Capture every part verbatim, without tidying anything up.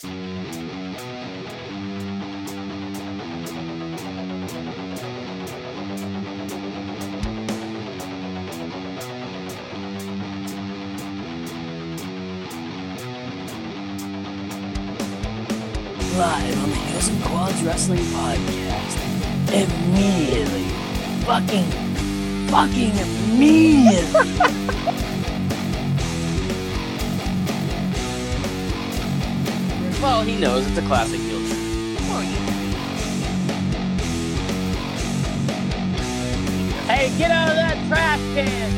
Live on the Heels and Quads Wrestling Podcast. Immediately. Fucking, fucking immediately. Well, he knows it's a classic heel turn. Hey, get out of that trash can!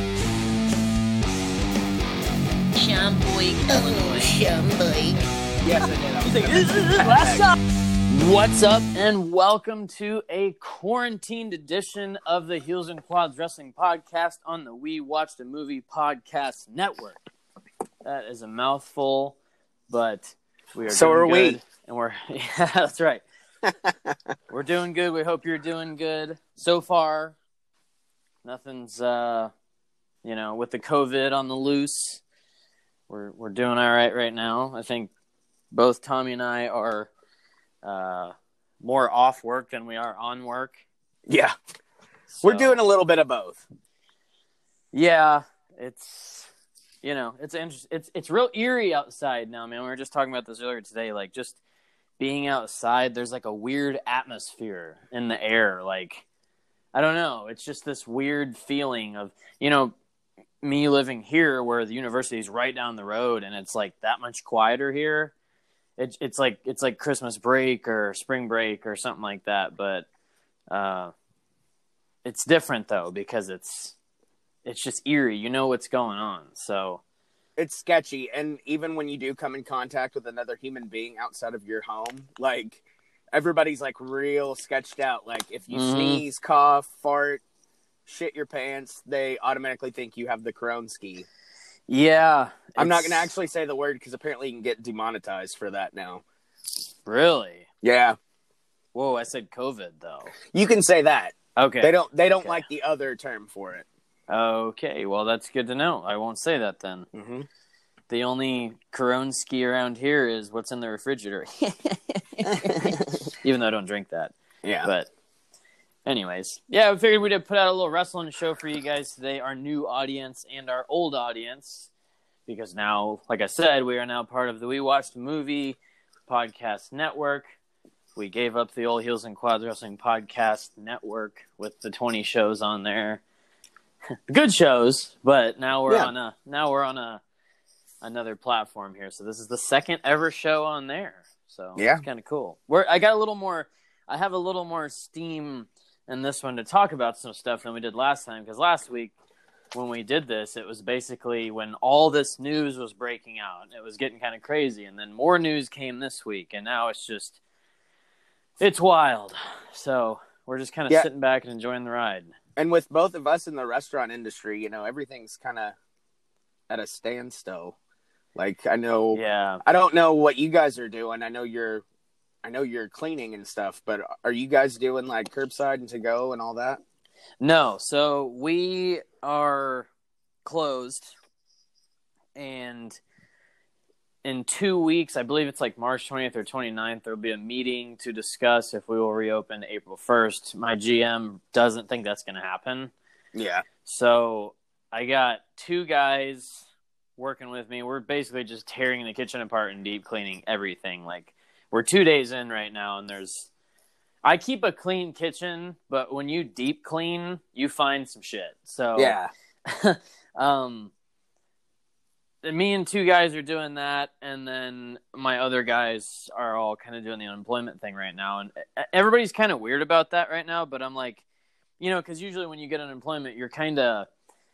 Shamboy. Oh, Shamboy. Yes, I did. I was thinking, last up. What's up, and welcome to a quarantined edition of the Heels and Quads Wrestling Podcast on the We Watched a Movie Podcast Network. That is a mouthful, but we are so doing are good, we. and we're yeah, that's right. We're doing good. We hope you're doing good so far. Nothing's, uh, you know, with the COVID on the loose. We're we're doing all right right now. I think both Tommy and I are uh, more off work than we are on work. Yeah. So, We're doing a little bit of both. Yeah, it's you know, it's interest, it's it's real eerie outside now, man. We were just talking about this earlier today, like just being outside, there's like a weird atmosphere in the air, like I don't know, it's just this weird feeling of, you know, me living here where the university is right down the road and it's like that much quieter here. It, it's like it's like Christmas break or spring break or something like that, but uh, it's different though because it's it's just eerie. You know what's going on, so It's sketchy, and even when you do come in contact with another human being outside of your home, like everybody's like real sketched out. Like if you Mhm. sneeze, cough, fart, shit your pants, they automatically think you have the Kronski. yeah. I'm not it's- going to actually say the word because apparently you can get demonetized for that now. really. Yeah, Whoa, I said COVID though. you can say that. Okay. They don't. They don't Okay. like the other term for it. Okay, well that's good to know. I won't say that then. Mm-hmm. The only Kronski around here is what's in the refrigerator. Even though I don't drink that. Yeah. But anyways, yeah, we figured we'd put out a little wrestling show for you guys today, our new audience and our old audience, because now, like I said, we are now part of the We Watched a Movie Podcast Network. We gave up the old Heels and Quads Wrestling Podcast Network with the twenty shows on there. Good shows, but now we're Yeah. on a now we're on a another platform here. So this is the second ever show on there. So Yeah. it's kind of cool. We're I got a little more. I have a little more steam in this one to talk about some stuff than we did last time, because last week when we did this, it was basically when all this news was breaking out. It was getting kind of crazy, and then more news came this week, and now it's just it's wild. So we're just kind of Yeah. sitting back and enjoying the ride. And with both of us in the restaurant industry, you know, everything's kind of at a standstill. Like, I know, Yeah. I don't know what you guys are doing. I know you're, I know you're cleaning and stuff, but are you guys doing like curbside and to go and all that? No, so we are closed, and in two weeks, I believe it's like March twentieth or twenty-ninth, there'll be a meeting to discuss if we will reopen April first. My G M doesn't think that's going to happen. Yeah. So I got two guys working with me. We're basically just tearing the kitchen apart and deep cleaning everything. Like, we're two days in right now, and there's I keep a clean kitchen, but when you deep clean, you find some shit. So Yeah. um, me and two guys are doing that, and then my other guys are all kind of doing the unemployment thing right now. And everybody's kind of weird about that right now, but I'm like, you know, because usually when you get unemployment, you're kind of,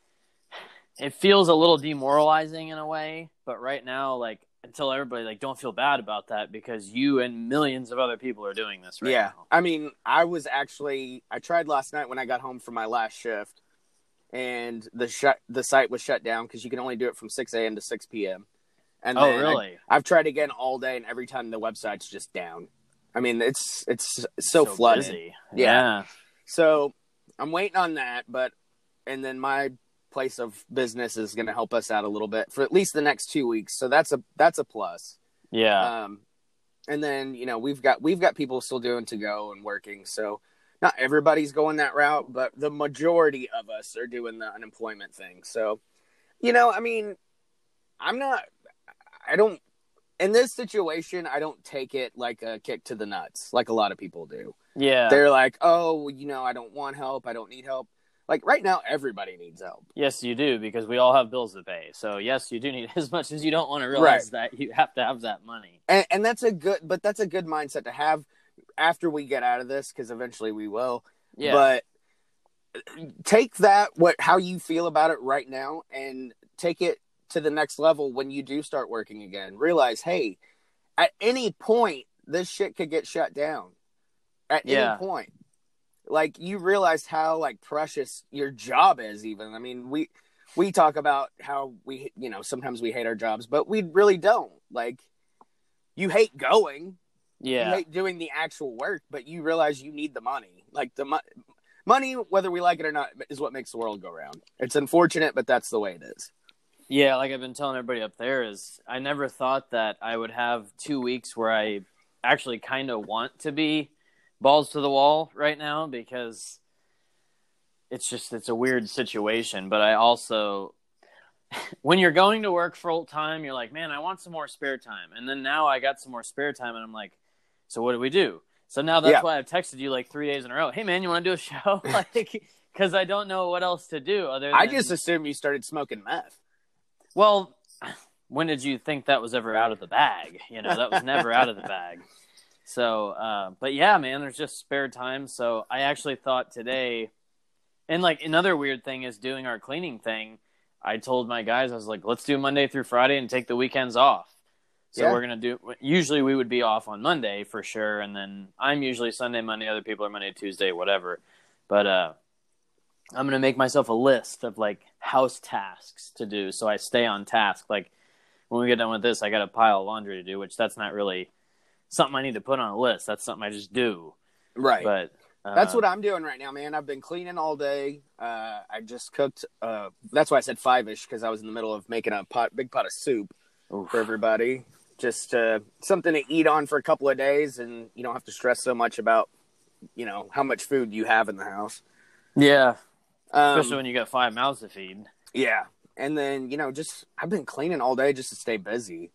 it feels a little demoralizing in a way. But right now, like, I tell everybody, like, don't feel bad about that because you and millions of other people are doing this right yeah. now. I mean, I was actually, I tried last night when I got home from my last shift, and the shut the site was shut down because you can only do it from six a.m. to six p.m. And Oh, then really? I, I've tried again all day, and every time the website's just down. I mean, it's it's so, flooded. Busy. Yeah. Yeah. So I'm waiting on that, but and then my place of business is going to help us out a little bit for at least the next two weeks. So that's a that's a plus. Yeah. Um, And then, you know, we've got we've got people still doing to go and working. So not everybody's going that route, but the majority of us are doing the unemployment thing. So, you know, I mean, I'm not, I don't, in this situation, I don't take it like a kick to the nuts, like a lot of people do. Yeah. They're like, oh, you know, I don't want help. I don't need help. Like right now, everybody needs help. Yes, you do, because we all have bills to pay. So yes, you do need, as much as you don't want to realize right. that you have to have that money. And, and that's a good, but that's a good mindset to have after we get out of this, because eventually we will. Yeah. But take that, what, how you feel about it right now, and take it to the next level when you do start working again. Realize, hey, at any point, this shit could get shut down. At yeah. any point. Like, you realize how, like, precious your job is, even. I mean, we we talk about how we, you know, sometimes we hate our jobs, but we really don't. Like, you hate going. Yeah. You hate doing the actual work, but you realize you need the money. Like, the mo- money, whether we like it or not, is what makes the world go round. It's unfortunate, but that's the way it is. Yeah, like I've been telling everybody up there, is I never thought that I would have two weeks where I actually kind of want to be balls to the wall right now, because it's just, it's a weird situation. But I also, when you're going to work full time, you're like, man, I want some more spare time. And then now I got some more spare time, and I'm like, so what do we do? So now that's yeah. why I've texted you like three days in a row. Hey man, you want to do a show? Like, because I don't know what else to do other than... I just assumed you started smoking meth. Well, when did you think that was ever out of the bag? You know, that was never out of the bag. So, uh, but yeah, man, there's just spare time. So I actually thought today, and like another weird thing is doing our cleaning thing. I told my guys, I was like, let's do Monday through Friday and take the weekends off. So yeah. we're going to do, usually we would be off on Monday for sure. And then I'm usually Sunday, Monday, other people are Monday, Tuesday, whatever. But uh, I'm going to make myself a list of like house tasks to do, so I stay on task. Like when we get done with this, I got a pile of laundry to do, which that's not really something I need to put on a list. That's something I just do. Right. But uh, that's what I'm doing right now, man. I've been cleaning all day. Uh, I just cooked. Uh, that's why I said five-ish, because I was in the middle of making a pot, big pot of soup oof. for everybody. Just uh, something to eat on for a couple of days, and you don't have to stress so much about, you know, how much food you have in the house. Yeah. Um, Especially when you got five mouths to feed. Yeah. And then, you know, just, I've been cleaning all day just to stay busy.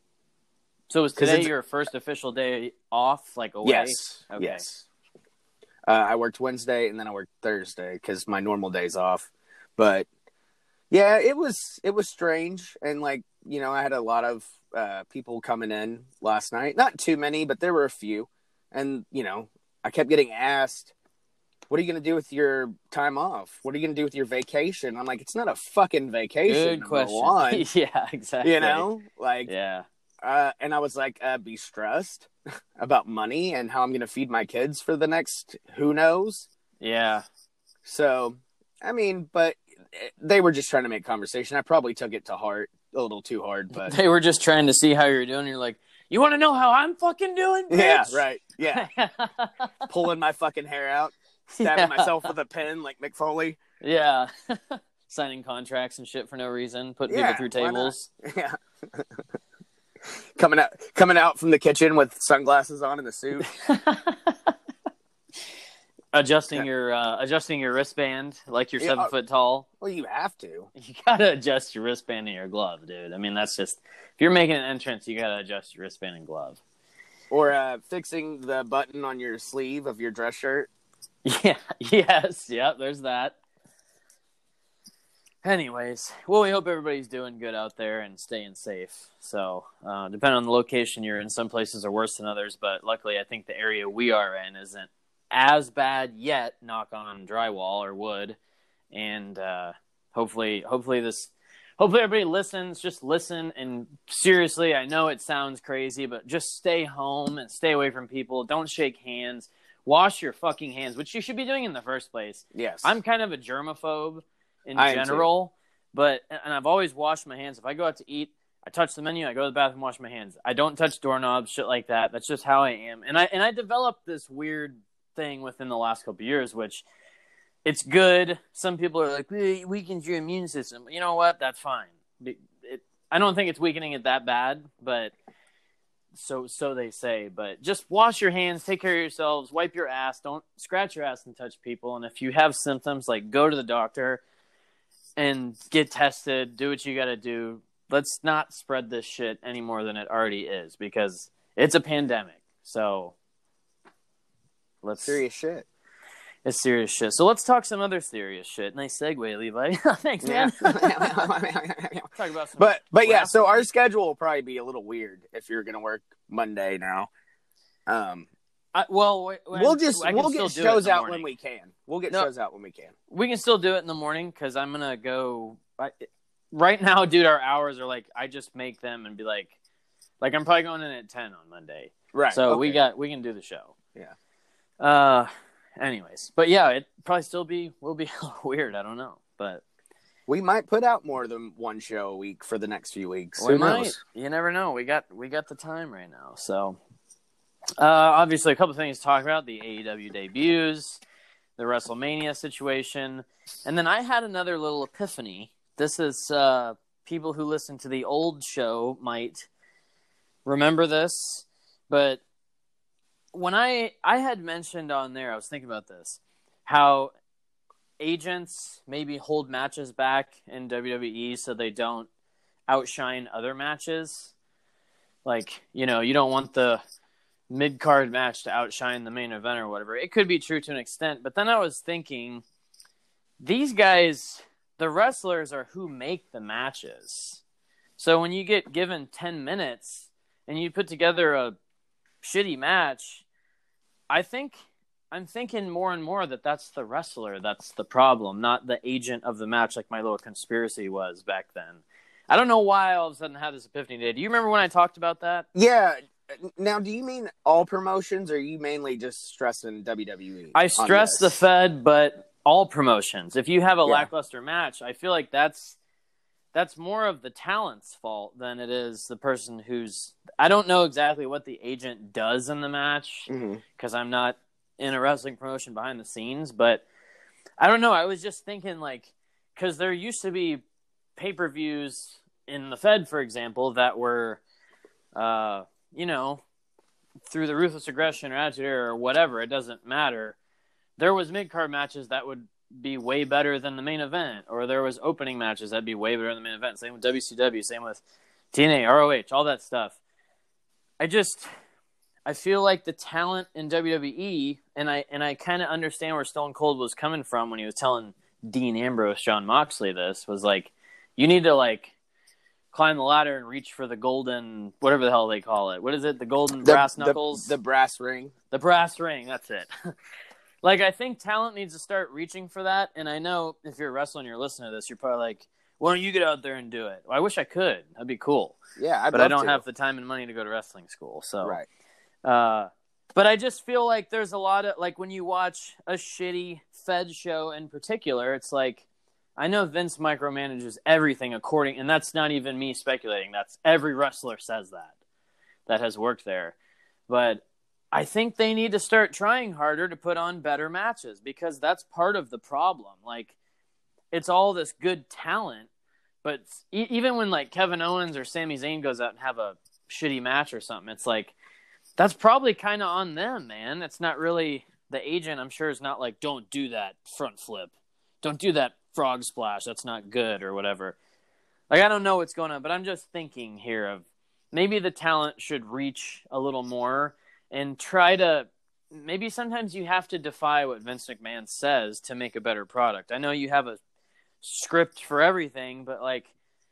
So was today your first official day off, like away? Yes. Okay. Yes. Uh, I worked Wednesday and then I worked Thursday because my normal day's off. But yeah, it was, it was strange. And like, you know, I had a lot of uh, people coming in last night. Not too many, but there were a few. And, you know, I kept getting asked, what are you going to do with your time off? What are you going to do with your vacation? I'm like, it's not a fucking vacation. Good question. One. Yeah, exactly. You know, like, yeah. Uh, and I was like, uh, be stressed about money and how I'm going to feed my kids for the next, who knows? Yeah. So, I mean, but they were just trying to make conversation. I probably took it to heart a little too hard, but they were just trying to see how you're doing. You're like, you want to know how I'm fucking doing, bitch? Yeah, right. Yeah. Pulling my fucking hair out, stabbing Yeah. myself with a pen like Mick Foley. Yeah. Signing contracts and shit for no reason, putting Yeah, people through tables. Yeah. coming out coming out from the kitchen with sunglasses on in the suit. Adjusting Yeah. your uh, adjusting your wristband like you're Yeah, seven uh, foot tall. Well, you have to. You gotta adjust your wristband and your glove, dude. I mean, that's just, if you're making an entrance, you gotta adjust your wristband and glove. Or uh, fixing the button on your sleeve of your dress shirt. Yeah. Yes. Yep. There's that. Anyways, well, we hope everybody's doing good out there and staying safe. So, uh, depending on the location you're in, some places are worse than others, but luckily, I think the area we are in isn't as bad yet. Knock on drywall or wood, and uh, hopefully, hopefully this, hopefully everybody listens. Just listen, and seriously, I know it sounds crazy, but just stay home and stay away from people. Don't shake hands. Wash your fucking hands, which you should be doing in the first place. Yes, I'm kind of a germaphobe in I general, but and I've always washed my hands. If I go out to eat, I touch the menu, I go to the bathroom, wash my hands. I don't touch doorknobs, shit like that. That's just how I am. And I and I developed this weird thing within the last couple of years, which it's good. Some people are like, it weakens your immune system. You know what? That's fine. It, it, I don't think it's weakening it that bad, but so so they say, but just wash your hands, take care of yourselves, wipe your ass, don't scratch your ass and touch people. And if you have symptoms, like go to the doctor and get tested, do what you got to do. Let's not spread this shit any more than it already is, because it's a pandemic. So let's serious shit. It's serious shit. So let's talk some other serious shit. Nice segue, Levi. Thanks, man. Yeah. Talk about some but but yeah, rap. so our schedule will probably be a little weird if you're gonna work Monday now. Um, I, well, when, we'll just we'll get shows out morning. when we can. We'll get no, shows out when we can. We can still do it in the morning because I'm gonna go. I, right now, dude, our hours are like I just make them and be like, like I'm probably going in at ten on Monday. Right. So okay. we got we can do the show. Yeah. Uh. Anyways, but yeah, it probably still be will be weird. I don't know, but we might put out more than one show a week for the next few weeks. We Who might. knows? You never know. We got we got the time right now. So, uh, obviously, a couple of things to talk about: the A E W debuts, the WrestleMania situation, and then I had another little epiphany. This is uh, people who listen to the old show might remember this, but. When I, I had mentioned on there, I was thinking about this, how agents maybe hold matches back in W W E so they don't outshine other matches. Like, you know, you don't want the mid-card match to outshine the main event or whatever. It could be true to an extent, but then I was thinking, these guys, the wrestlers are who make the matches. So when you get given ten minutes and you put together a shitty match, I think I'm thinking more and more that that's the wrestler that's the problem, not the agent of the match, like my little conspiracy was back then. I don't know why I all of a sudden had this epiphany today. Do you remember when I talked about that? Yeah. Now, do you mean all promotions, or are you mainly just stressing W W E? I stress the Fed, but all promotions. If you have a yeah. lackluster match, I feel like that's that's more of the talent's fault than it is the person who's... I don't know exactly what the agent does in the match because mm-hmm. I'm not in a wrestling promotion behind the scenes, but I don't know. I was just thinking, like, because there used to be pay-per-views in the Fed, for example, that were, uh, you know, through the Ruthless Aggression or Attitude Era or whatever, it doesn't matter. There was mid-card matches that would be way better than the main event, or there was opening matches that'd be way better than the main event. Same with W C W, same with T N A, R O H, all that stuff. I just, I feel like the talent in W W E, and I and I kind of understand where Stone Cold was coming from when he was telling Dean Ambrose, Jon Moxley this, was like, you need to like climb the ladder and reach for the golden, whatever the hell they call it. What is it? The golden the, brass knuckles? The, the brass ring. The brass ring, that's it. Like, I think talent needs to start reaching for that, and I know if you're a wrestler and you're listening to this, you're probably like, why don't you get out there and do it? Well, I wish I could. That'd be cool. Yeah, I'd But love I don't to. have the time and money to go to wrestling school, so. Right. Uh, but I just feel like there's a lot of, like, when you watch a shitty Fed show in particular, it's like, I know Vince micromanages everything according, and that's not even me speculating. That's every wrestler says that, that has worked there. But I think they need to start trying harder to put on better matches, because that's part of the problem. Like, it's all this good talent, but e- even when like Kevin Owens or Sami Zayn goes out and have a shitty match or something, it's like, that's probably kind of on them, man. It's not really the agent. I'm sure is not like, don't do that front flip. Don't do that frog splash. That's not good or whatever. Like, I don't know what's going on, but I'm just thinking here of maybe the talent should reach a little more and try to, maybe sometimes you have to defy what Vince McMahon says to make a better product. I know you have a script for everything, but like,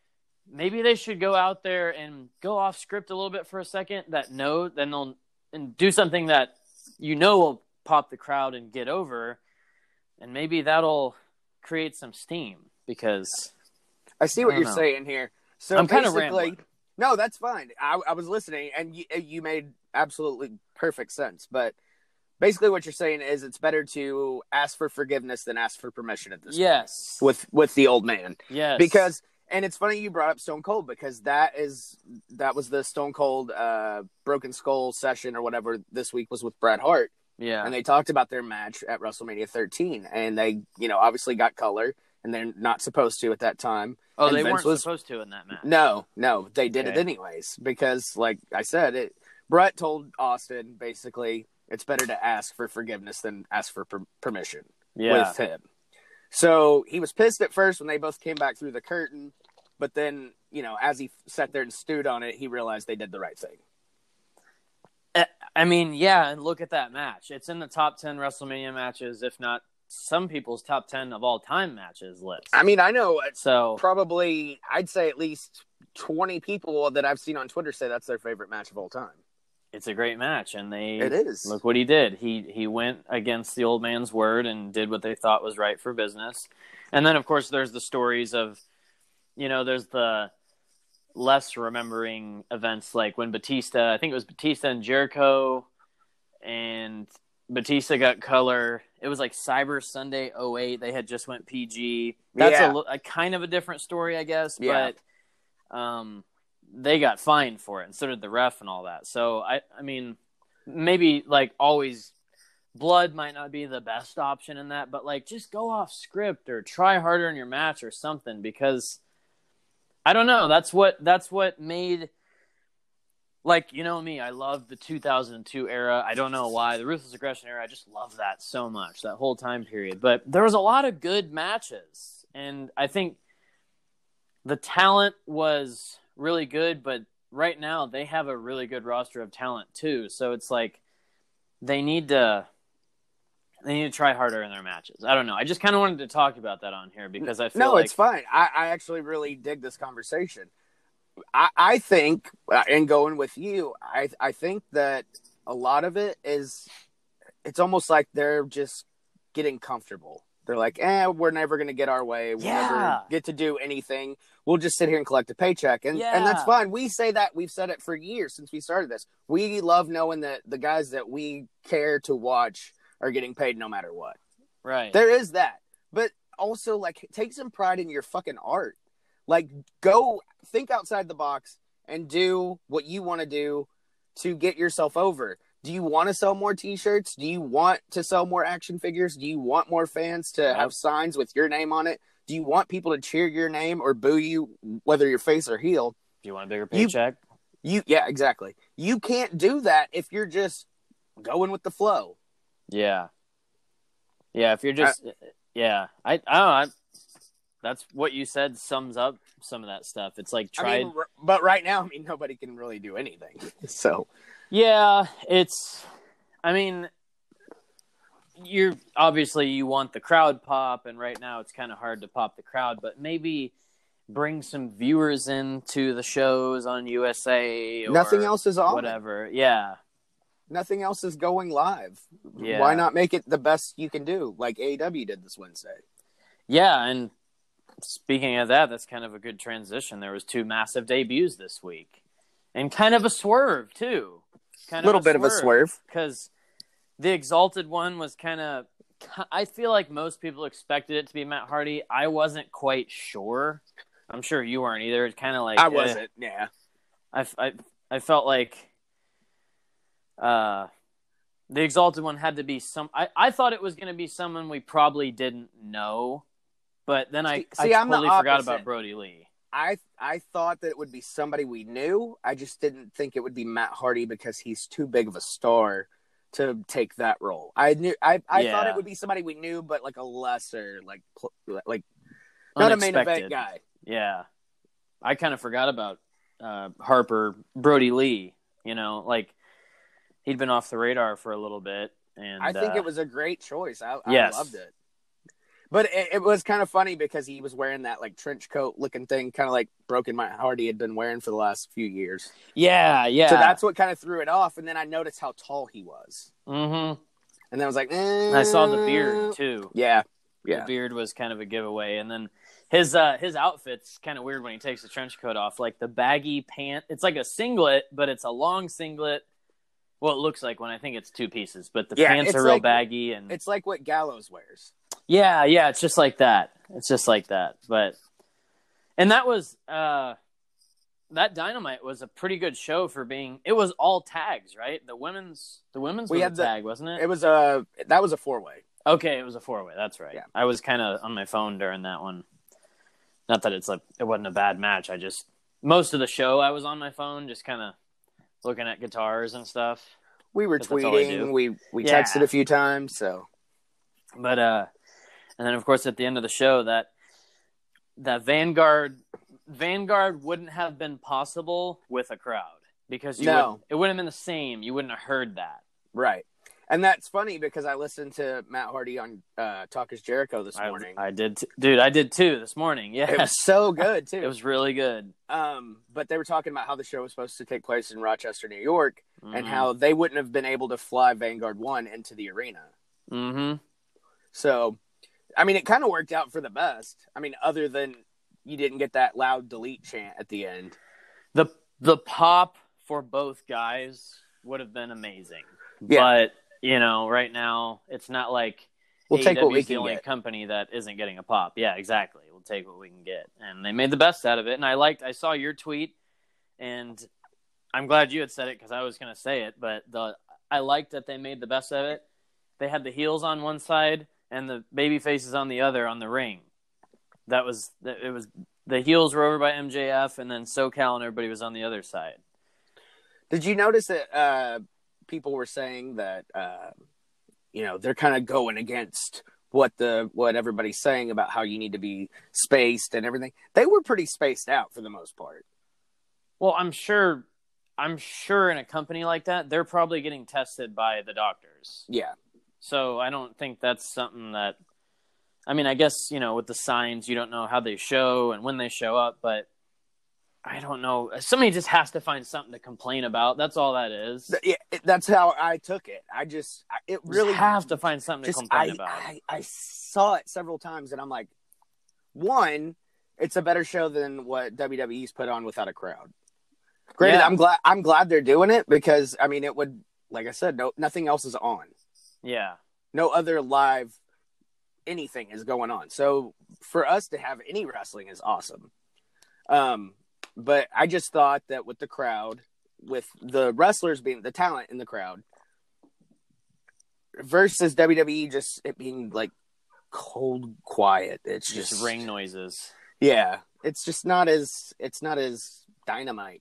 maybe they should go out there and go off script a little bit for a second, that no, then they'll and do something that you know will pop the crowd and get over, and maybe that'll create some steam, because I see what I you're know. saying here. So I'm kind of basically, rambling. No, that's fine. I, I was listening, and you, you made absolutely perfect sense. But basically, what you're saying is it's better to ask for forgiveness than ask for permission at this Yes. point with with the old man. Yes. Because, and it's funny you brought up Stone Cold, because that is that was the Stone Cold uh, Broken Skull session or whatever this week was with Bret Hart. Yeah. And they talked about their match at WrestleMania thirteen, and they, you know, obviously got color, and they're not supposed to at that time. Oh, and they Vince weren't was, supposed to in that match. No, no, they did Okay. it anyways, because, like I said, it Brett told Austin, basically, it's better to ask for forgiveness than ask for per- permission yeah. with him. So he was pissed at first when they both came back through the curtain. But then, you know, as he sat there and stewed on it, he realized they did the right thing. I mean, yeah, and look at that match. It's in the top ten WrestleMania matches, if not some people's top ten of all time matches list. I mean, I know so probably, I'd say at least twenty people that I've seen on Twitter say that's their favorite match of all time. It's a great match, and they it is. Look what he did. He he went against the old man's word and did what they thought was right for business. And then, of course, there's the stories of, you know, there's the less remembering events like when Batista, I think it was Batista and Jericho, and Batista got color. It was like Cyber Sunday oh eight. They had just went P G. That's yeah. a, a kind of a different story, I guess, yeah. but um. they got fined for it, and so did the ref and all that. So, I, I mean, maybe, like, always blood might not be the best option in that, but, like, just go off script or try harder in your match or something, because, I don't know, that's what that's what made, like, you know me, I love the two thousand two era. I don't know why. The Ruthless Aggression era, I just love that so much, that whole time period. But there was a lot of good matches, and I think the talent was really good, but right now they have a really good roster of talent too. So it's like they need to they need to try harder in their matches. I don't know. I just kind of wanted to talk about that on here because I feel no, like it's fine. I, I actually really dig this conversation. I, I think, and going with you, I I think that a lot of it is it's almost like they're just getting comfortable. They're like, eh, we're never going to get our way. We'll yeah. never get to do anything. We'll just sit here and collect a paycheck. And yeah. and that's fine. We say that. We've said it for years since we started this. We love knowing that the guys that we care to watch are getting paid no matter what. Right. There is that. But also, like, take some pride in your fucking art. Like, go think outside the box and do what you want to do to get yourself over. Do you want to sell more t-shirts? Do you want to sell more action figures? Do you want more fans to Yep. have signs with your name on it? Do you want people to cheer your name or boo you, whether you're face or heel? Do you want a bigger paycheck? You, you yeah, exactly. You can't do that if you're just going with the flow. Yeah. Yeah, if you're just I, yeah. I I don't know. I, that's what you said sums up some of that stuff. It's like try I mean, but right now, I mean, nobody can really do anything. So yeah, it's, I mean, you're obviously you want the crowd pop, and right now it's kind of hard to pop the crowd, but maybe bring some viewers into the shows on U S A or nothing else is on whatever. Yeah. Nothing else is going live. Yeah. Why not make it the best you can do, like A E W did this Wednesday? Yeah, and speaking of that, that's kind of a good transition. There was two massive debuts this week, and kind of a swerve too. Kind a little of a bit of a swerve because the Exalted one was kind of. I feel like most people expected it to be Matt Hardy. I wasn't quite sure. I'm sure you weren't either. It's kind of like I eh. wasn't. Yeah, I, I, I felt like uh, the Exalted one had to be some. I, I thought it was going to be someone we probably didn't know, but then I, see, I I'm totally the forgot opposite. about Brody Lee. I I thought that it would be somebody we knew. I just didn't think it would be Matt Hardy because he's too big of a star to take that role. I knew I, I Yeah. thought it would be somebody we knew, but like a lesser, like like not a main event guy. Yeah, I kind of forgot about uh, Harper Brody Lee. You know, like he'd been off the radar for a little bit, and I think uh, it was a great choice. I, I yes. loved it. But it, it was kind of funny because he was wearing that like trench coat looking thing, kind of like Broken Matt Hardy had been wearing for the last few years. Yeah, yeah. So that's what kind of threw it off. And then I noticed how tall he was. Mm-hmm. And then I was like, eh. I saw the beard too. Yeah, yeah. The beard was kind of a giveaway, and then his uh, his outfit's kind of weird when he takes the trench coat off, like the baggy pant. It's like a singlet, but it's a long singlet. Well, it looks like when I think it's two pieces, but the Yeah, pants it's are real like- baggy, and It's like what Gallows wears. yeah, yeah, it's just like that. It's just like that. But and that was uh, that Dynamite was a pretty good show for being. It was all tags, right? The women's the women's We was had a the- tag, wasn't it? It was a that was a four way. Okay, it was a four way. That's right. Yeah. I was kind of on my phone during that one. Not that it's like it wasn't a bad match. I just most of the show I was on my phone, just kind of looking at guitars and stuff. We were tweeting. We we yeah. texted a few times. So, but uh, and then of course at the end of the show that that Vanguard Vanguard wouldn't have been possible with a crowd because you no, it wouldn't have been the same. You wouldn't have heard that. Right. And that's funny because I listened to Matt Hardy on uh, Talk is Jericho this morning. I, I did, t- dude. I did too this morning. Yeah, it was so good too. It was really good. Um, but they were talking about how the show was supposed to take place in Rochester, New York, mm-hmm. and how they wouldn't have been able to fly Vanguard One into the arena. Mm-hmm. So, I mean, it kind of worked out for the best. I mean, other than you didn't get that loud delete chant at the end. The the pop for both guys would have been amazing. Yeah. But you know, right now it's not like we'll A E W take what we is the can only get. company that isn't getting a pop. Yeah, exactly. We'll take what we can get, and they made the best out of it. And I liked. I saw your tweet, and I'm glad you had said it because I was going to say it. But the I liked that they made the best of it. They had the heels on one side and the baby faces on the other on the ring. That was it. Was the heels were over by M J F, and then SoCal and everybody was on the other side. Did you notice that? Uh... People were saying that, uh, you know, they're kind of going against what the what everybody's saying about how you need to be spaced and everything. They were pretty spaced out for the most part. Well, I'm sure, I'm sure in a company like that, they're probably getting tested by the doctors. Yeah. So I don't think that's something that. I mean, I guess you know, with the signs, you don't know how they show and when they show up, but. I don't know. Somebody just has to find something to complain about. That's all that is. Yeah, that's how I took it. I just, it really just have to find something just, to complain I, about. I, I saw it several times, and I'm like, one, it's a better show than what W W E's put on without a crowd. Granted, yeah. I'm glad. I'm glad they're doing it because I mean, it would, like I said, no, nothing else is on. Yeah, no other live anything is going on. So for us to have any wrestling is awesome. Um. But I just thought that with the crowd, with the wrestlers being the talent in the crowd, versus W W E just it being like cold, quiet. It's just, just ring noises. Yeah, it's just not as it's not as dynamite.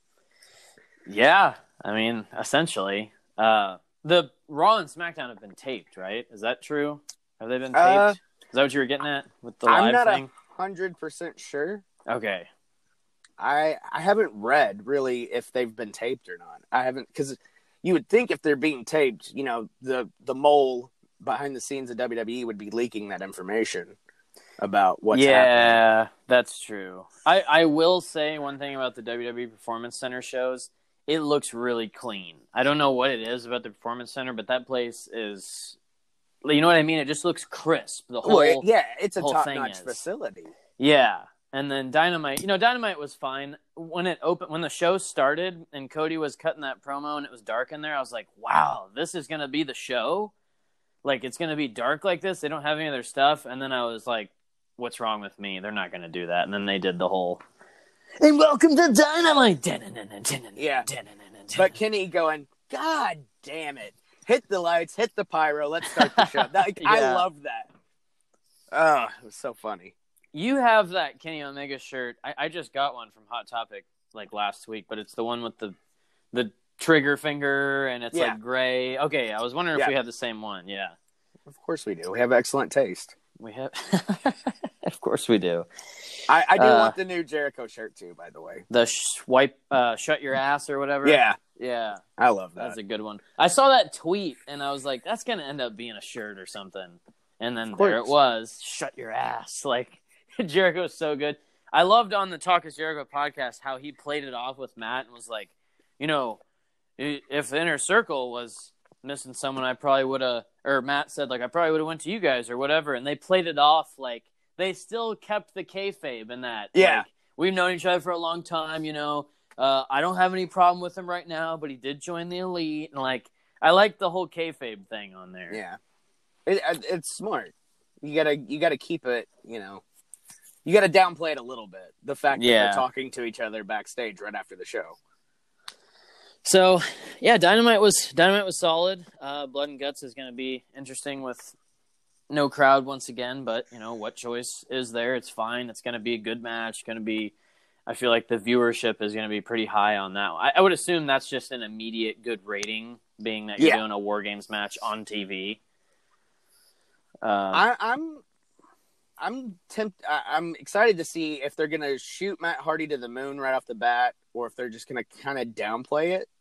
Yeah, I mean, essentially, uh, the Raw and SmackDown have been taped, right? Is that true? Have they been taped? Uh, Is that what you were getting at with the live I'm not thing? a hundred percent sure. Okay. I I haven't read really if they've been taped or not. I haven't because you would think if they're being taped, you know, the the mole behind the scenes of W W E would be leaking that information about what's yeah, happening. Yeah, that's true. I, I will say one thing about the W W E Performance Center shows. It looks really clean. I don't know what it is about the Performance Center, but that place is, you know what I mean? It just looks crisp. The whole well, yeah, it's a is. top-notch facility. Yeah. And then Dynamite, you know, Dynamite was fine when it opened. When the show started and Cody was cutting that promo and it was dark in there, I was like, "Wow, this is gonna be the show. Like, it's gonna be dark like this. They don't have any of their stuff." And then I was like, "What's wrong with me? They're not gonna do that." And then they did the whole. And welcome to Dynamite. Yeah, but Kenny going, "God damn it! Hit the lights, hit the pyro. Let's start the show." Like, yeah. I love that. Oh, it was so funny. You have that Kenny Omega shirt. I, I just got one from Hot Topic like last week, but it's the one with the the trigger finger and it's yeah. like gray. Okay, I was wondering yeah. if we had the same one. Yeah, of course we do. We have excellent taste. We have, of course we do. I, I do uh, want the new Jericho shirt too, by the way. The swipe, uh, shut your ass or whatever. Yeah, yeah, I love that. That's a good one. I saw that tweet and I was like, that's gonna end up being a shirt or something. And then there it was, shut your ass, like. Jericho's so good. I loved on the Talk is Jericho podcast how he played it off with Matt and was like, you know, if the Inner Circle was missing someone, I probably would have, or Matt said, like, I probably would have went to you guys or whatever. And they played it off like they still kept the kayfabe in that. Yeah. Like, we've known each other for a long time, you know. Uh, I don't have any problem with him right now, but he did join the Elite. And, like, I like the whole kayfabe thing on there. Yeah. It, it's smart. You gotta, you gotta keep it, you know. You got to downplay it a little bit. The fact yeah. that they're talking to each other backstage right after the show. So, yeah, Dynamite was Dynamite was solid. Uh, Blood and Guts is going to be interesting with no crowd once again. But, you know, what choice is there? It's fine. It's going to be a good match. Going to be, I feel like the viewership is going to be pretty high on that. I, I would assume that's just an immediate good rating, being that you're yeah. doing a War Games match on T V. Uh, I, I'm, I'm tempt. I, I'm excited to see if they're going to shoot Matt Hardy to the moon right off the bat, or if they're just going to kind of downplay it.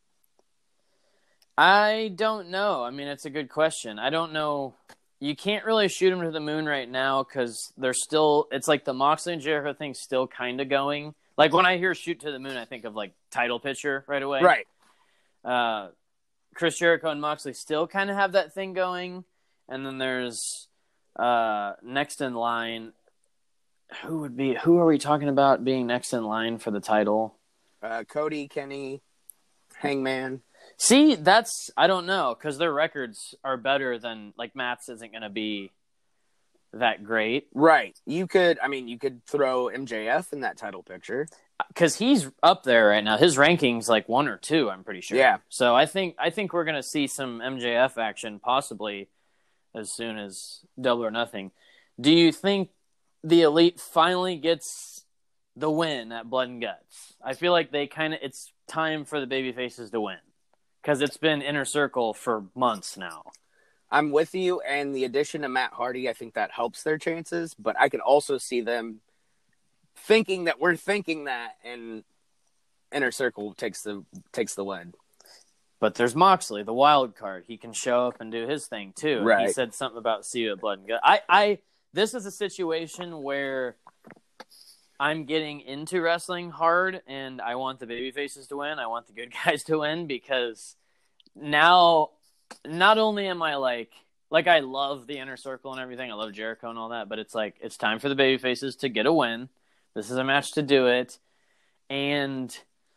I don't know. I mean, it's a good question. I don't know. You can't really shoot him to the moon right now because they're still. It's like the Moxley and Jericho thing's still kind of going. Like when I hear shoot to the moon, I think of like title picture right away. Right. Uh, Chris Jericho and Moxley still kind of have that thing going. And then there's uh, next in line. Who would be, who are we talking about being next in line for the title? Uh, Cody, Kenny, Hangman. See, that's, I don't know, because their records are better than, like, Matt's isn't going to be that great. Right. You could, I mean, you could throw M J F in that title picture. Because he's up there right now. His ranking's like one or two, I'm pretty sure. Yeah. So I think I think we're going to see some M J F action possibly as soon as Double or Nothing. Do you think the Elite finally gets the win at Blood and Guts? I feel like they kind of, it's time for the babyfaces to win. Because it's been Inner Circle for months now. I'm with you, and the addition of Matt Hardy, I think that helps their chances, but I could also see them thinking that we're thinking that, and Inner Circle takes the takes the win. But there's Moxley, the wild card. He can show up and do his thing, too. Right. He said something about see you at Blood and Guts. I, I, this is a situation where I'm getting into wrestling hard, and I want the babyfaces to win. I want the good guys to win, because now, not only am I like, like I love the Inner Circle and everything, I love Jericho and all that, but it's like, it's time for the babyfaces to get a win. This is a match to do it. And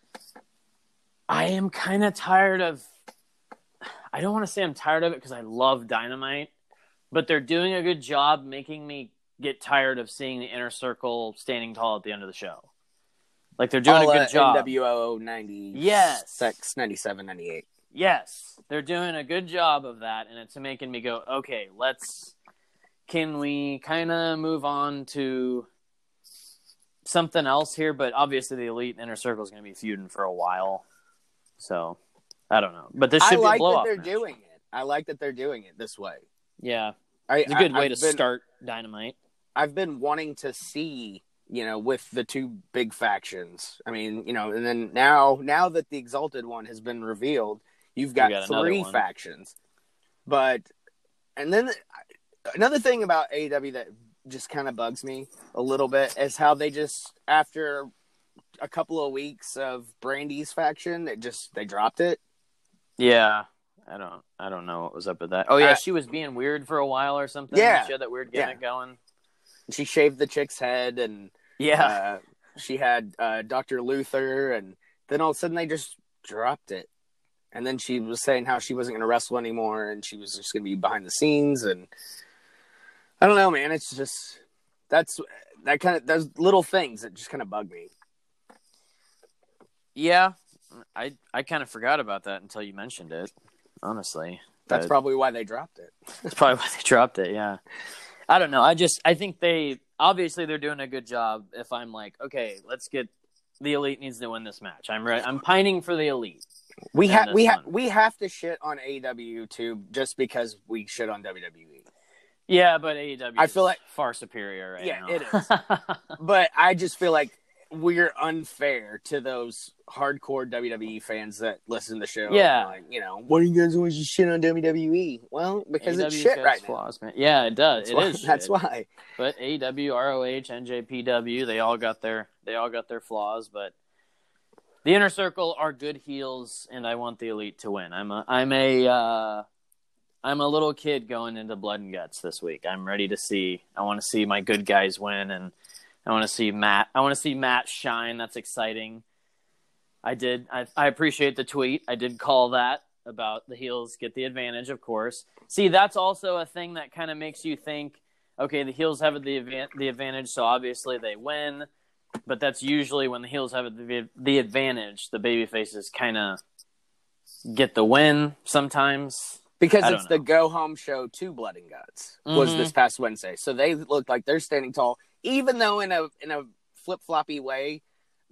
I am kind of tired of, I don't want to say I'm tired of it because I love Dynamite, but they're doing a good job making me get tired of seeing the Inner Circle standing tall at the end of the show. Like, they're doing All, a good uh, job. N W O ninety-six, Yes. ninety-seven, ninety-eight. Yes. They're doing a good job of that, and it's making me go, okay, let's, can we kind of move on to something else here? But obviously the Elite and Inner Circle is going to be feuding for a while. So, I don't know. But this should I be like a blow-off that they're match. doing it. I like that they're doing it this way. Yeah. I, It's a good I, way I've to been, start Dynamite. I've been wanting to see, you know, with the two big factions. I mean, you know, and then now, now that the Exalted one has been revealed, you've got, got three factions. But, and then another thing about A E W that just kind of bugs me a little bit is how they just, after a couple of weeks of Brandy's faction, it just, they dropped it. Yeah. I don't I don't know what was up with that. Oh, yeah, uh, she was being weird for a while or something. Yeah. She had that weird gimmick yeah. going. She shaved the chick's head, and Yeah. uh, she had uh, Doctor Luther, and then all of a sudden they just dropped it. And then she was saying how she wasn't going to wrestle anymore, and she was just going to be behind the scenes. And I don't know, man. It's just that's that kind of those little things that just kind of bug me. Yeah. I I kind of forgot about that until you mentioned it, honestly. That's but probably why they dropped it. That's probably why they dropped it, yeah. I don't know. I just I think they obviously they're doing a good job. If I'm like, okay, let's get the Elite needs to win this match. I'm re- I'm pining for the Elite. We have we have one. we have to shit on A E W too, just because we shit on W W E. Yeah, but A E W I feel like far superior right yeah, now. it is. But I just feel like we're unfair to those hardcore W W E fans that listen to the show. Yeah. Like, you know, why do you guys always shit on W W E? Well, because it's shit right flaws, man. Yeah, it does. now. It That's is. why, that's shit. why. But A E W, R O H, N J P W, they all got their they all got their flaws, but the Inner Circle are good heels, and I want the Elite to win. I'm a I'm a uh, I'm a little kid going into Blood and Guts this week. I'm ready to see. I want to see my good guys win, and I want to see Matt. I want to see Matt shine. That's exciting. I did. I, I appreciate the tweet. I did call that about the heels get the advantage, of course. See, that's also a thing that kind of makes you think, okay, the heels have the advan- the advantage, so obviously they win. But that's usually when the heels have the, the advantage, the babyfaces kind of get the win sometimes. Because I it's don't the know. go home show to Blood and Guts was Mhm. this past Wednesday. So they look like they're standing tall, even though in a in a flip floppy way,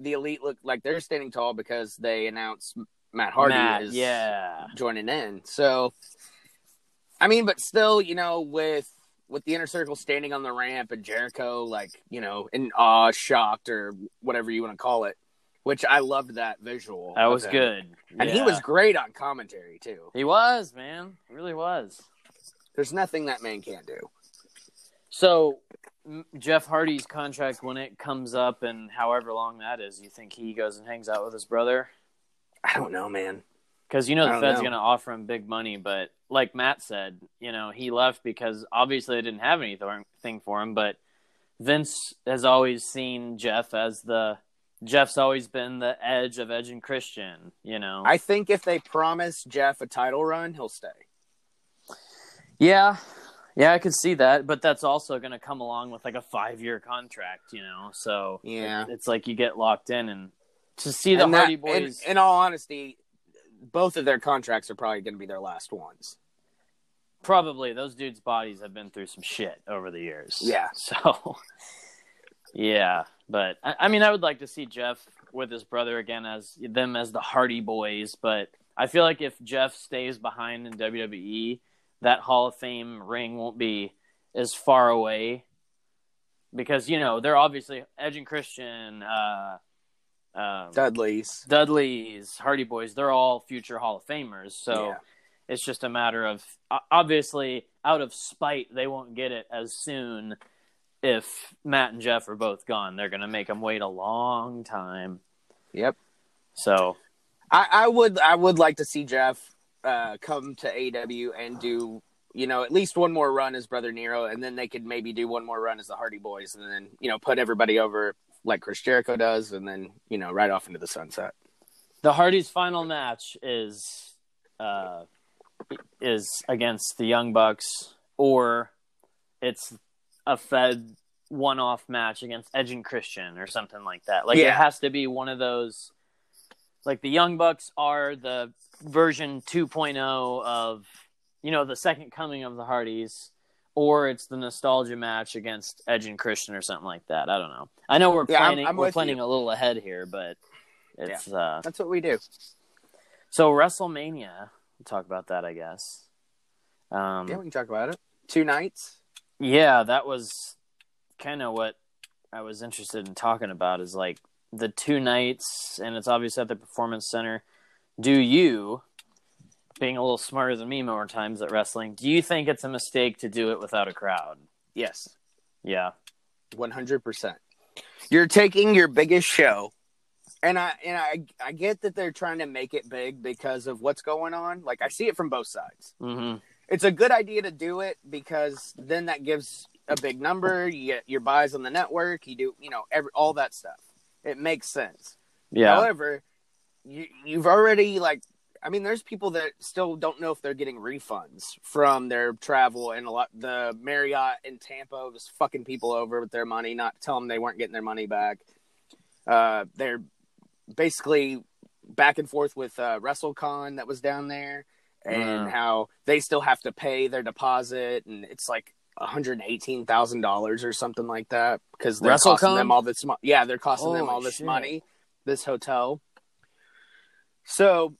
the Elite look like they're standing tall because they announced Matt Hardy Matt, is yeah. joining in. So, I mean, but still, you know, with with the Inner Circle standing on the ramp and Jericho, like, you know, in awe, shocked, or whatever you want to call it, which I loved that visual. That was good. And yeah. he was great on commentary, too. He was, man. He really was. There's nothing that man can't do. So, Jeff Hardy's contract, when it comes up and however long that is, you think he goes and hangs out with his brother? I don't know, man. Because, you know, the Fed's know. going to offer him big money, but like Matt said, you know, he left because obviously they didn't have anything for him, but Vince has always seen Jeff as the Jeff's always been the edge of Edge and Christian, you know. I think if they promise Jeff a title run, he'll stay. Yeah. Yeah, I could see that, but that's also going to come along with like a five-year contract, you know. So yeah, it, it's like you get locked in, and to see the and Hardy that, Boys. In, in all honesty, both of their contracts are probably going to be their last ones. Probably. Those dudes' bodies have been through some shit over the years. Yeah. So, yeah. But, I, I mean, I would like to see Jeff with his brother again as them as the Hardy Boys. But I feel like if Jeff stays behind in W W E, that Hall of Fame ring won't be as far away. Because, you know, they're obviously Edge and Christian, uh, um, Dudley's. Dudley's, Hardy Boys, they're all future Hall of Famers. So yeah. It's just a matter of, obviously, out of spite, they won't get it as soon if Matt and Jeff are both gone. They're going to make them wait a long time. Yep. So, I, I would I would like to see Jeff uh, come to A E W and do, you know, at least one more run as Brother Nero, and then they could maybe do one more run as the Hardy Boys, and then, you know, put everybody over like Chris Jericho does, and then, you know, right off into the sunset. The Hardys' final match is uh, is against the Young Bucks, or it's a Fed one-off match against Edge and Christian or something like that. Like, yeah. It has to be one of those. Like, the Young Bucks are the version two point oh of, you know, the second coming of the Hardys, or it's the nostalgia match against Edge and Christian or something like that. I don't know. I know we're yeah, planning I'm, I'm we're planning you. a little ahead here, but it's yeah. uh that's what we do. So WrestleMania, we'll talk about that, I guess. Um, yeah, we can talk about it. Two nights. Yeah, that was kind of what I was interested in talking about. Is like the two nights, and it's obviously at the Performance Center. Do you, being a little smarter than me more times at wrestling, do you think it's a mistake to do it without a crowd? Yes. Yeah. one hundred percent. You're taking your biggest show, and I and I I get that they're trying to make it big because of what's going on. Like, I see it from both sides. Mm-hmm. It's a good idea to do it because then that gives a big number. You get your buys on the network. You do, you know, every, all that stuff. It makes sense. Yeah. However, you, you've already, like, I mean, there's people that still don't know if they're getting refunds from their travel, and a lot. The Marriott in Tampa was fucking people over with their money, not tell them they weren't getting their money back. Uh, they're basically back and forth with uh, WrestleCon that was down there, and mm. how they still have to pay their deposit, and it's like one hundred eighteen thousand dollars or something like that because they're WrestleCon? costing them all this. Mo- yeah, they're costing Holy them all this shit. money, this hotel. So,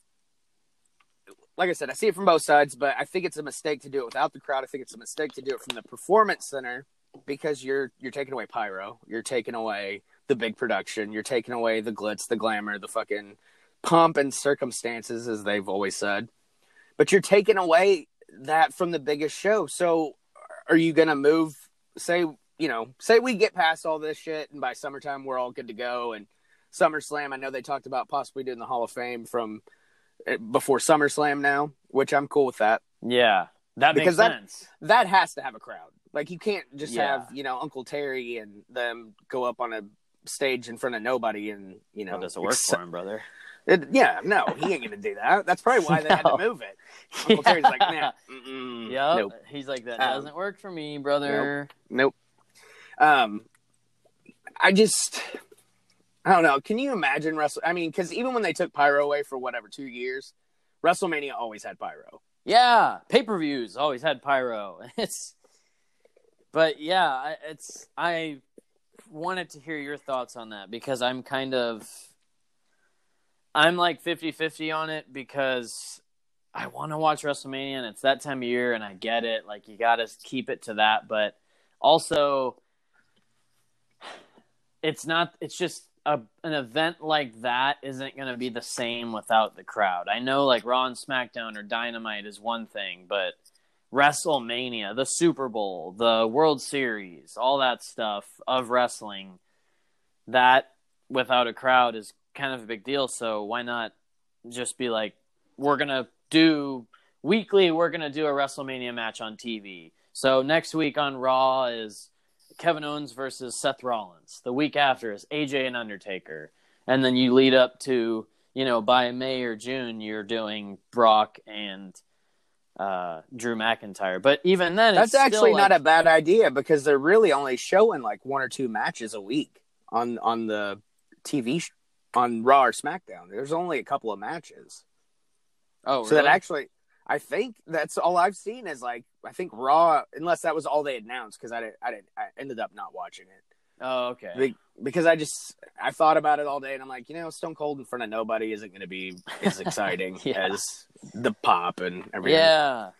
like I said, I see it from both sides, but I think it's a mistake to do it without the crowd. I think it's a mistake to do it from the Performance Center because you're you're taking away pyro, you're taking away the big production, you're taking away the glitz, the glamour, the fucking pomp and circumstances, as they've always said. But you're taking away that from the biggest show. So, are you gonna move? Say, you know, say we get past all this shit, and by summertime we're all good to go. And SummerSlam, I know they talked about possibly doing the Hall of Fame from before SummerSlam now, which I'm cool with that. Yeah, that because makes that, sense. That has to have a crowd. Like, you can't just Yeah. have, you know, Uncle Terry and them go up on a stage in front of nobody and, you know. That doesn't work ex- for him, brother. It, yeah, no, he ain't going to do that. That's probably why they had to No. move it. Uncle Yeah. Terry's like, nah, mm-mm, Yep. nope, He's like, that Um, doesn't work for me, brother. nope. Um, I just, I don't know. Can you imagine Wrestle? I mean, because even when they took pyro away for whatever, two years, WrestleMania always had pyro. Yeah, pay-per-views always had pyro. It's, but yeah, I- it's I wanted to hear your thoughts on that because I'm kind of I'm like fifty-fifty on it because I want to watch WrestleMania and it's that time of year and I get it. Like, you got to keep it to that. But also, it's not, it's just a, an event like that isn't going to be the same without the crowd. I know like Raw and SmackDown or Dynamite is one thing, but WrestleMania, the Super Bowl, the World Series, all that stuff of wrestling, that without a crowd is kind of a big deal. So why not just be like, we're going to do weekly, we're going to do a WrestleMania match on T V. So next week on Raw is Kevin Owens versus Seth Rollins. The week after is A J and Undertaker. And then you lead up to, you know, by May or June, you're doing Brock and uh, Drew McIntyre. But even then, that's it's actually still not like, a bad idea because they're really only showing like one or two matches a week on, on the T V, sh- on Raw or SmackDown. There's only a couple of matches. Oh, so really? that actually, I think that's all I've seen is like, I think Raw, unless that was all they announced, because I, didn't, I, didn't, I ended up not watching it. Oh, okay. Be- because I just, I thought about it all day and I'm like, you know, Stone Cold in front of nobody isn't going to be as exciting yeah. as the pop and everything. Yeah.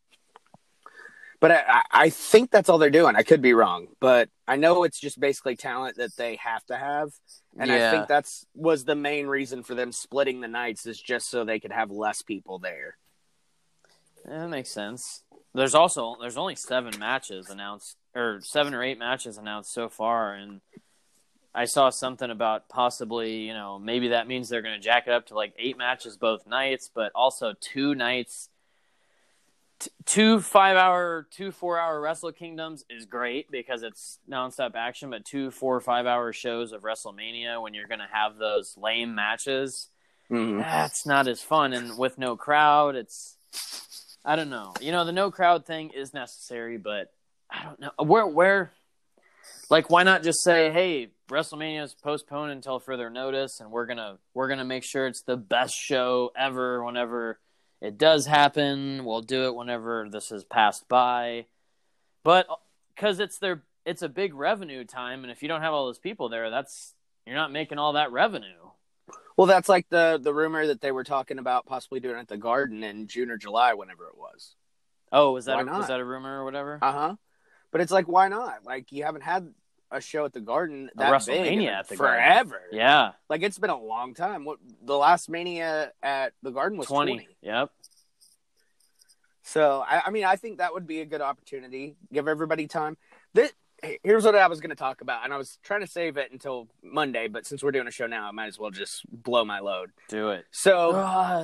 But I, I think that's all they're doing. I could be wrong, but I know it's just basically talent that they have to have. And yeah. I think that's was the main reason for them splitting the nights is just so they could have less people there. Yeah, that makes sense. There's also there's only seven matches announced, or seven or eight matches announced so far, and I saw something about possibly, you know, maybe that means they're going to jack it up to like eight matches both nights, but also two nights. T- two five-hour, two four-hour Wrestle Kingdoms is great because it's nonstop action, but two four or five-hour shows of WrestleMania when you're going to have those lame matches, Mm-hmm. that's not as fun. And with no crowd, it's, I don't know. You know, the no crowd thing is necessary, but I don't know. Where, where, like, why not just say, hey, WrestleMania is postponed until further notice, and we're going to, we're going to make sure it's the best show ever whenever it does happen. We'll do it whenever this has passed by. But because it's their, it's a big revenue time, and if you don't have all those people there, that's, you're not making all that revenue. Well, that's like the, the rumor that they were talking about possibly doing it at the Garden in June or July, whenever it was. Oh, was that Why a, not? was that a rumor or whatever? Uh-huh. But it's like, why not? Like, you haven't had a show at the Garden that a WrestleMania big in at the forever. Garden. Yeah. Like, it's been a long time. What the last Mania at the Garden was twenty. twenty. Yep. So, I, I mean, I think that would be a good opportunity. Give everybody time. This, here's what I was going to talk about, and I was trying to save it until Monday, but since we're doing a show now, I might as well just blow my load. Do it. So, Uh,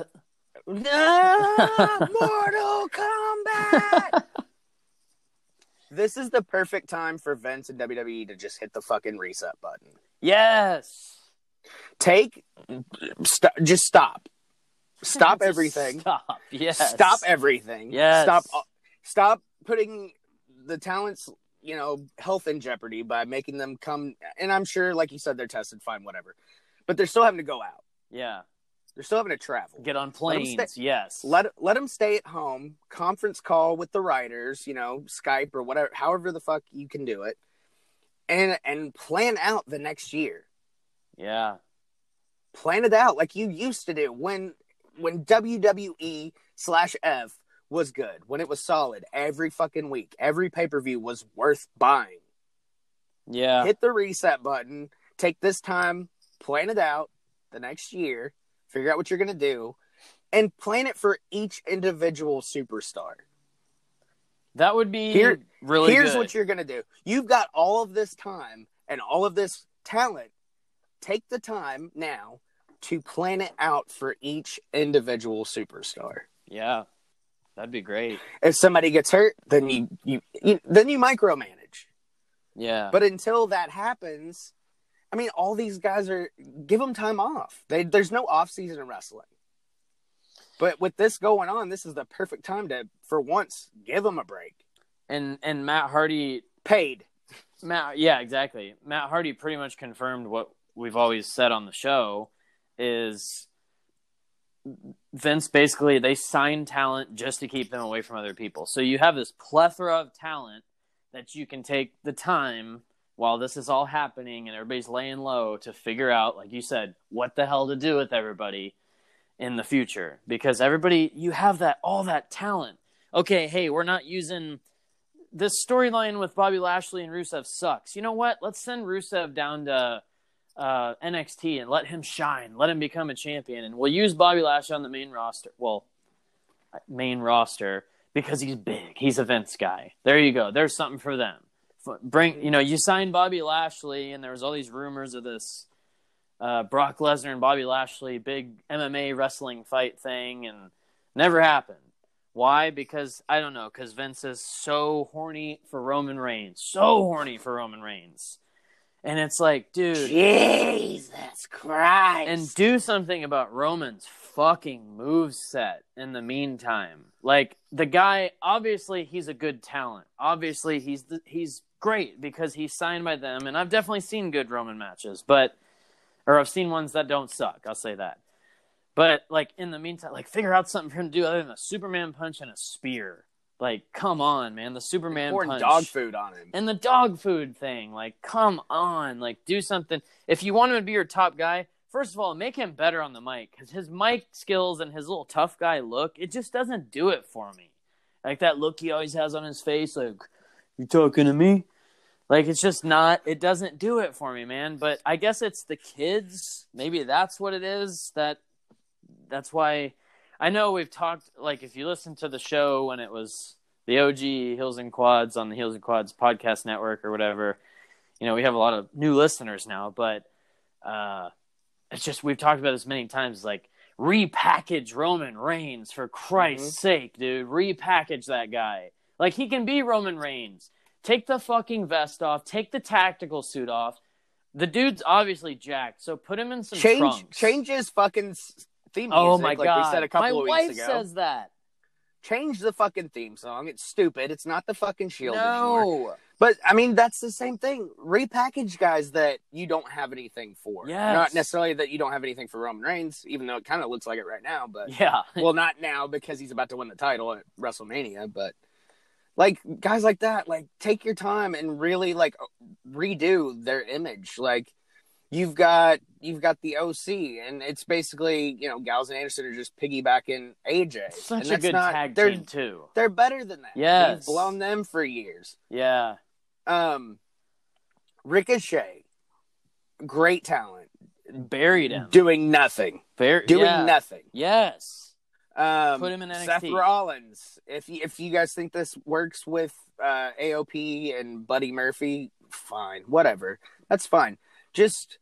ah, Mortal Kombat! This is the perfect time for Vince and W W E to just hit the fucking reset button. yes. Take, st- just stop. Stop everything. Stop. Yes. Stop everything. Yes. Stop. Stop putting the talent's, you know, health in jeopardy by making them come. And I'm sure, like you said, they're tested fine, whatever. But they're still having to go out. Yeah. They're still having to travel. Get on Let 'em planes. stay- Yes. Let let them stay at home. Conference call with the writers. You know, Skype or whatever, however the fuck you can do it, and and plan out the next year. Yeah. Plan it out like you used to do when when W W E slash F was good, when it was solid every fucking week. Every pay per view was worth buying. Yeah. Hit the reset button. Take this time. Plan it out the next year. Figure out what you're going to do, and plan it for each individual superstar. That would be Here, really Here's good. what you're going to do. You've got all of this time and all of this talent. Take the time now to plan it out for each individual superstar. Yeah. That'd be great. If somebody gets hurt, then you, you, you then you micromanage. Yeah. But until that happens, I mean, all these guys are, give them time off. They, there's no off season in wrestling. But with this going on, this is the perfect time to, for once, give them a break. and and Matt Hardy Paid. Matt yeah, exactly. Matt Hardy pretty much confirmed what we've always said on the show is Vince basically they sign talent just to keep them away from other people. So you have this plethora of talent that you can take the time while this is all happening and everybody's laying low to figure out, like you said, what the hell to do with everybody in the future. Because everybody, you have that, all that talent. Okay, hey, we're not using this storyline with Bobby Lashley and Rusev sucks. You know what? Let's send Rusev down to uh, N X T and let him shine. Let him become a champion. And we'll use Bobby Lashley on the main roster. Well, main roster because he's big. He's a Vince guy. There you go. There's something for them. Bring, you know, you signed Bobby Lashley, and there was all these rumors of this uh, Brock Lesnar and Bobby Lashley big M M A wrestling fight thing, and never happened. Why? Because, I don't know, because Vince is so horny for Roman Reigns. So horny for Roman Reigns. And it's like, dude. Jesus Christ. And do something about Roman's fucking moveset in the meantime. Like, the guy, obviously, he's a good talent. Obviously, he's the, he's great because he's signed by them. And I've definitely seen good Roman matches. But, or I've seen ones that don't suck. I'll say that. But, like, in the meantime, like, figure out something for him to do other than a Superman punch and a spear. Like, come on, man. The Superman Pouring punch. dog food on him. And the dog food thing. Like, come on. Like, do something. If you want him to be your top guy, first of all, make him better on the mic. Because his mic skills and his little tough guy look, it just doesn't do it for me. Like, that look he always has on his face. Like, you talking to me? Like, it's just not, it doesn't do it for me, man. But I guess it's the kids. Maybe that's what it is. That That's why I know we've talked, like, if you listen to the show when it was the O G Heels and Quads on the Heels and Quads podcast network or whatever, you know, we have a lot of new listeners now, but uh, it's just, we've talked about this many times, like, repackage Roman Reigns, for Christ's mm-hmm. sake, dude. Repackage that guy. Like, he can be Roman Reigns. Take the fucking vest off. Take the tactical suit off. The dude's obviously jacked, so put him in some change, trunks. Change his fucking theme music, oh my like god! we said a couple my of weeks wife ago. says that. Change the fucking theme song. It's stupid. It's not the fucking Shield no. anymore. But, I mean, that's the same thing. Repackage guys that you don't have anything for. Yes. Not necessarily that you don't have anything for Roman Reigns, even though it kind of looks like it right now. But yeah. Well, not now because he's about to win the title at WrestleMania. But, like, guys like that, like, take your time and really, like, redo their image. Like, You've got you've got the O C, and it's basically, you know, Gallows and Anderson are just piggybacking A J. Such and a that's good not, tag they're, team too. They're better than that. Yes, We've blown them for years. Yeah. Um, Ricochet, great talent. Buried him, doing nothing. Bur- doing yeah. nothing. Yes. Um, Put him in N X T. Seth Rollins. If you, if you guys think this works with uh, A O P and Buddy Murphy, fine, whatever. That's fine. Just,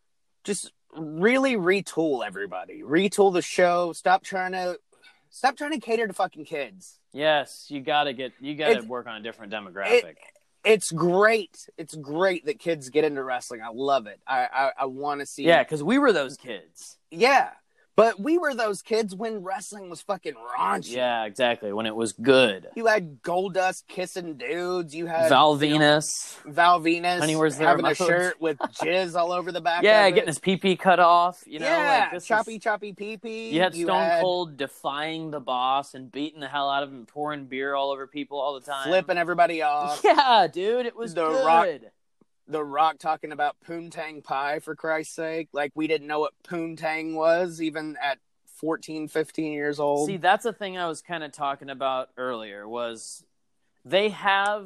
just really retool everybody. Retool the show. Stop trying to, stop trying to cater to fucking kids. Yes, you gotta get, you gotta It's- work on a different demographic. It, it's great. It's great that kids get into wrestling. I love it. I, I, I want to see. yeah, because we were those kids. Yeah. But we were those kids when wrestling was fucking raunchy. Yeah, exactly. When it was good. You had Goldust kissing dudes. You had Val you know, Venus. Val Venus Honey, where's their having mouth? a shirt with jizz all over the back. Yeah, of it. getting his pee-pee cut off. You know, yeah, like this choppy, is... choppy pee-pee. You had you Stone had Cold defying the boss and beating the hell out of him, pouring beer all over people all the time. flipping everybody off. Yeah, dude, it was The good. Rock- The Rock talking about poontang pie, for Christ's sake. Like, we didn't know what poontang was, even at fourteen, fifteen years old. See, that's a thing I was kind of talking about earlier, was they have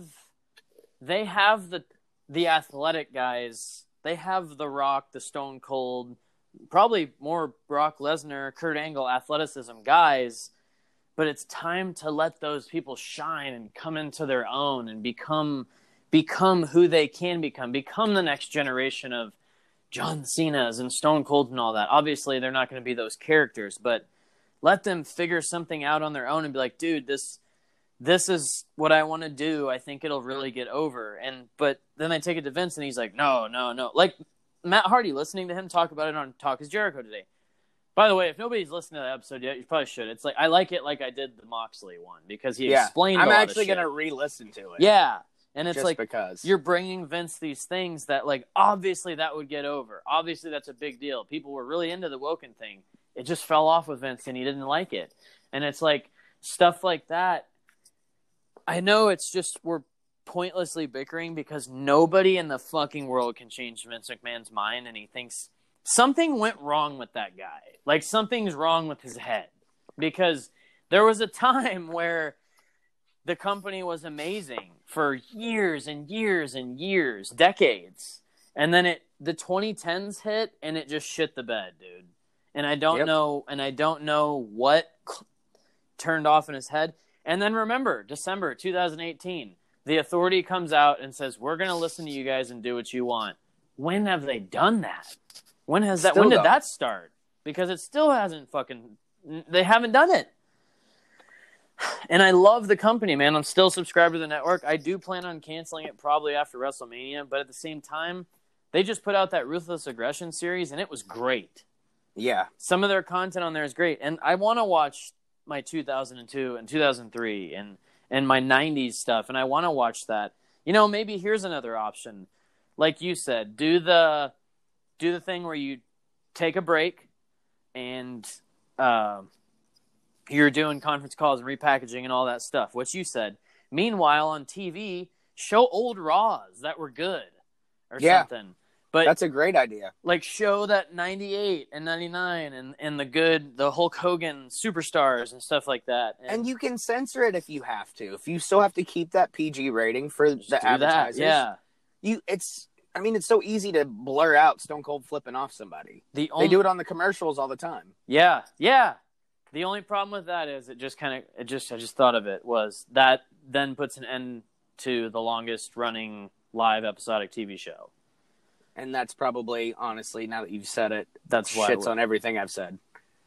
they have the the athletic guys. They have The Rock, the Stone Cold, probably more Brock Lesnar, Kurt Angle athleticism guys, but it's time to let those people shine and come into their own and become become who they can become, become the next generation of John Cena's and Stone Cold and all that. Obviously, they're not going to be those characters, but let them figure something out on their own and be like, dude, this this is what I want to do. I think it'll really get over. And but then they take it to Vince, and he's like, no, no, no. Like Matt Hardy, listening to him talk about it on Talk is Jericho today. By the way, if nobody's listened to that episode yet, you probably should. It's like I like it like I did the Moxley one because he yeah, explained I'm a lot actually of shit. going to re-listen to it. Yeah. And it's just like, because you're bringing Vince these things that, like, obviously that would get over. Obviously that's a big deal. People were really into the Woken thing. It just fell off with Vince, and he didn't like it. And it's like, stuff like that. I know it's just, we're pointlessly bickering because nobody in the fucking world can change Vince McMahon's mind, and he thinks something went wrong with that guy. Like, something's wrong with his head. Because there was a time where the company was amazing for years and years and years, decades. And then it the twenty tens hit, and it just shit the bed, dude. And I don't yep. know, and I don't know what turned off in his head. And then remember, December twenty eighteen, the Authority comes out and says, "We're going to listen to you guys and do what you want." When have they done that? When has that? Still when did don't. that start? Because it still hasn't fucking. They haven't done it. And I love the company, man. I'm still subscribed to the network. I do plan on canceling it probably after WrestleMania, but at the same time, they just put out that Ruthless Aggression series, and it was great. Yeah. Some of their content on there is great. And I want to watch my two thousand two and two thousand three and, and my nineties stuff, and I want to watch that. You know, maybe here's another option. Like you said, do the do the thing where you take a break and uh, you're doing conference calls and repackaging and all that stuff, what you said. Meanwhile, on T V, show old Raws that were good or yeah. something. But that's a great idea. Like, show that ninety-eight and ninety-nine and, and the good, the Hulk Hogan superstars and stuff like that. And, and you can censor it if you have to. If you still have to keep that P G rating for the advertisers. That, yeah. You, it's, I mean, it's so easy to blur out Stone Cold flipping off somebody. The only, they do it on the commercials all the time. Yeah, yeah. The only problem with that is it just kind of, it just, I just thought of it, was that then puts an end to the longest running live episodic T V show. And that's probably, honestly, now that you've said it, that's why shits on everything I've said.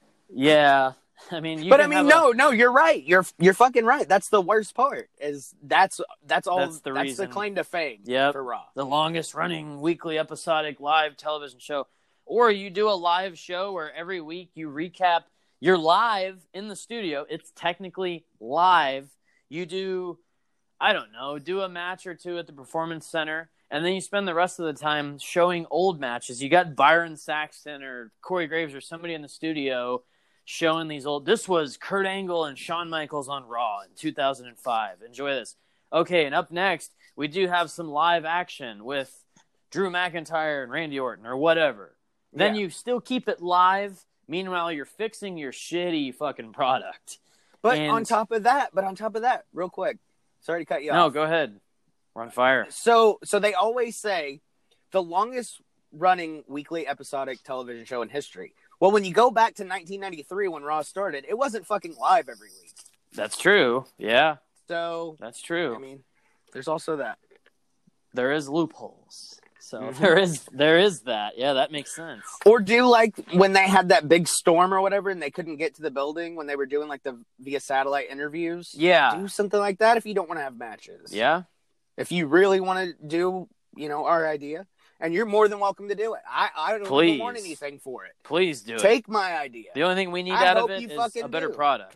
Yeah. I mean, you but I mean, no, a... no, you're right. You're you're fucking right. That's the worst part. Is that's that's all. That's the that's reason. the claim to fame. Yep. For Raw, the longest running weekly episodic live television show, or you do a live show where every week you recap. You're live in the studio. It's technically live. You do, I don't know, do a match or two at the Performance Center. And then you spend the rest of the time showing old matches. You got Byron Saxton or Corey Graves or somebody in the studio showing these old... This was Kurt Angle and Shawn Michaels on Raw in two thousand five. Enjoy this. Okay, and up next, we do have some live action with Drew McIntyre and Randy Orton or whatever. Then yeah. you still keep it live. Meanwhile, you're fixing your shitty fucking product. But and... on top of that, but on top of that, real quick. Sorry to cut you no, off. No, go ahead. We're on fire. So, so they always say the longest running weekly episodic television show in history. Well, when you go back to nineteen ninety-three when Raw started, it wasn't fucking live every week. That's true. Yeah. So that's true. I mean, there's also that. There is loopholes. So mm-hmm. there is there is that. Yeah, that makes sense. Or do like when they had that big storm or whatever and they couldn't get to the building when they were doing like the via satellite interviews. Yeah. Do something like that if you don't want to have matches. Yeah. If you really want to do, you know, our idea, and you're more than welcome to do it. I, I don't Please. want anything for it. Please do Take it. Take my idea. The only thing we need I out of it is a better do. product.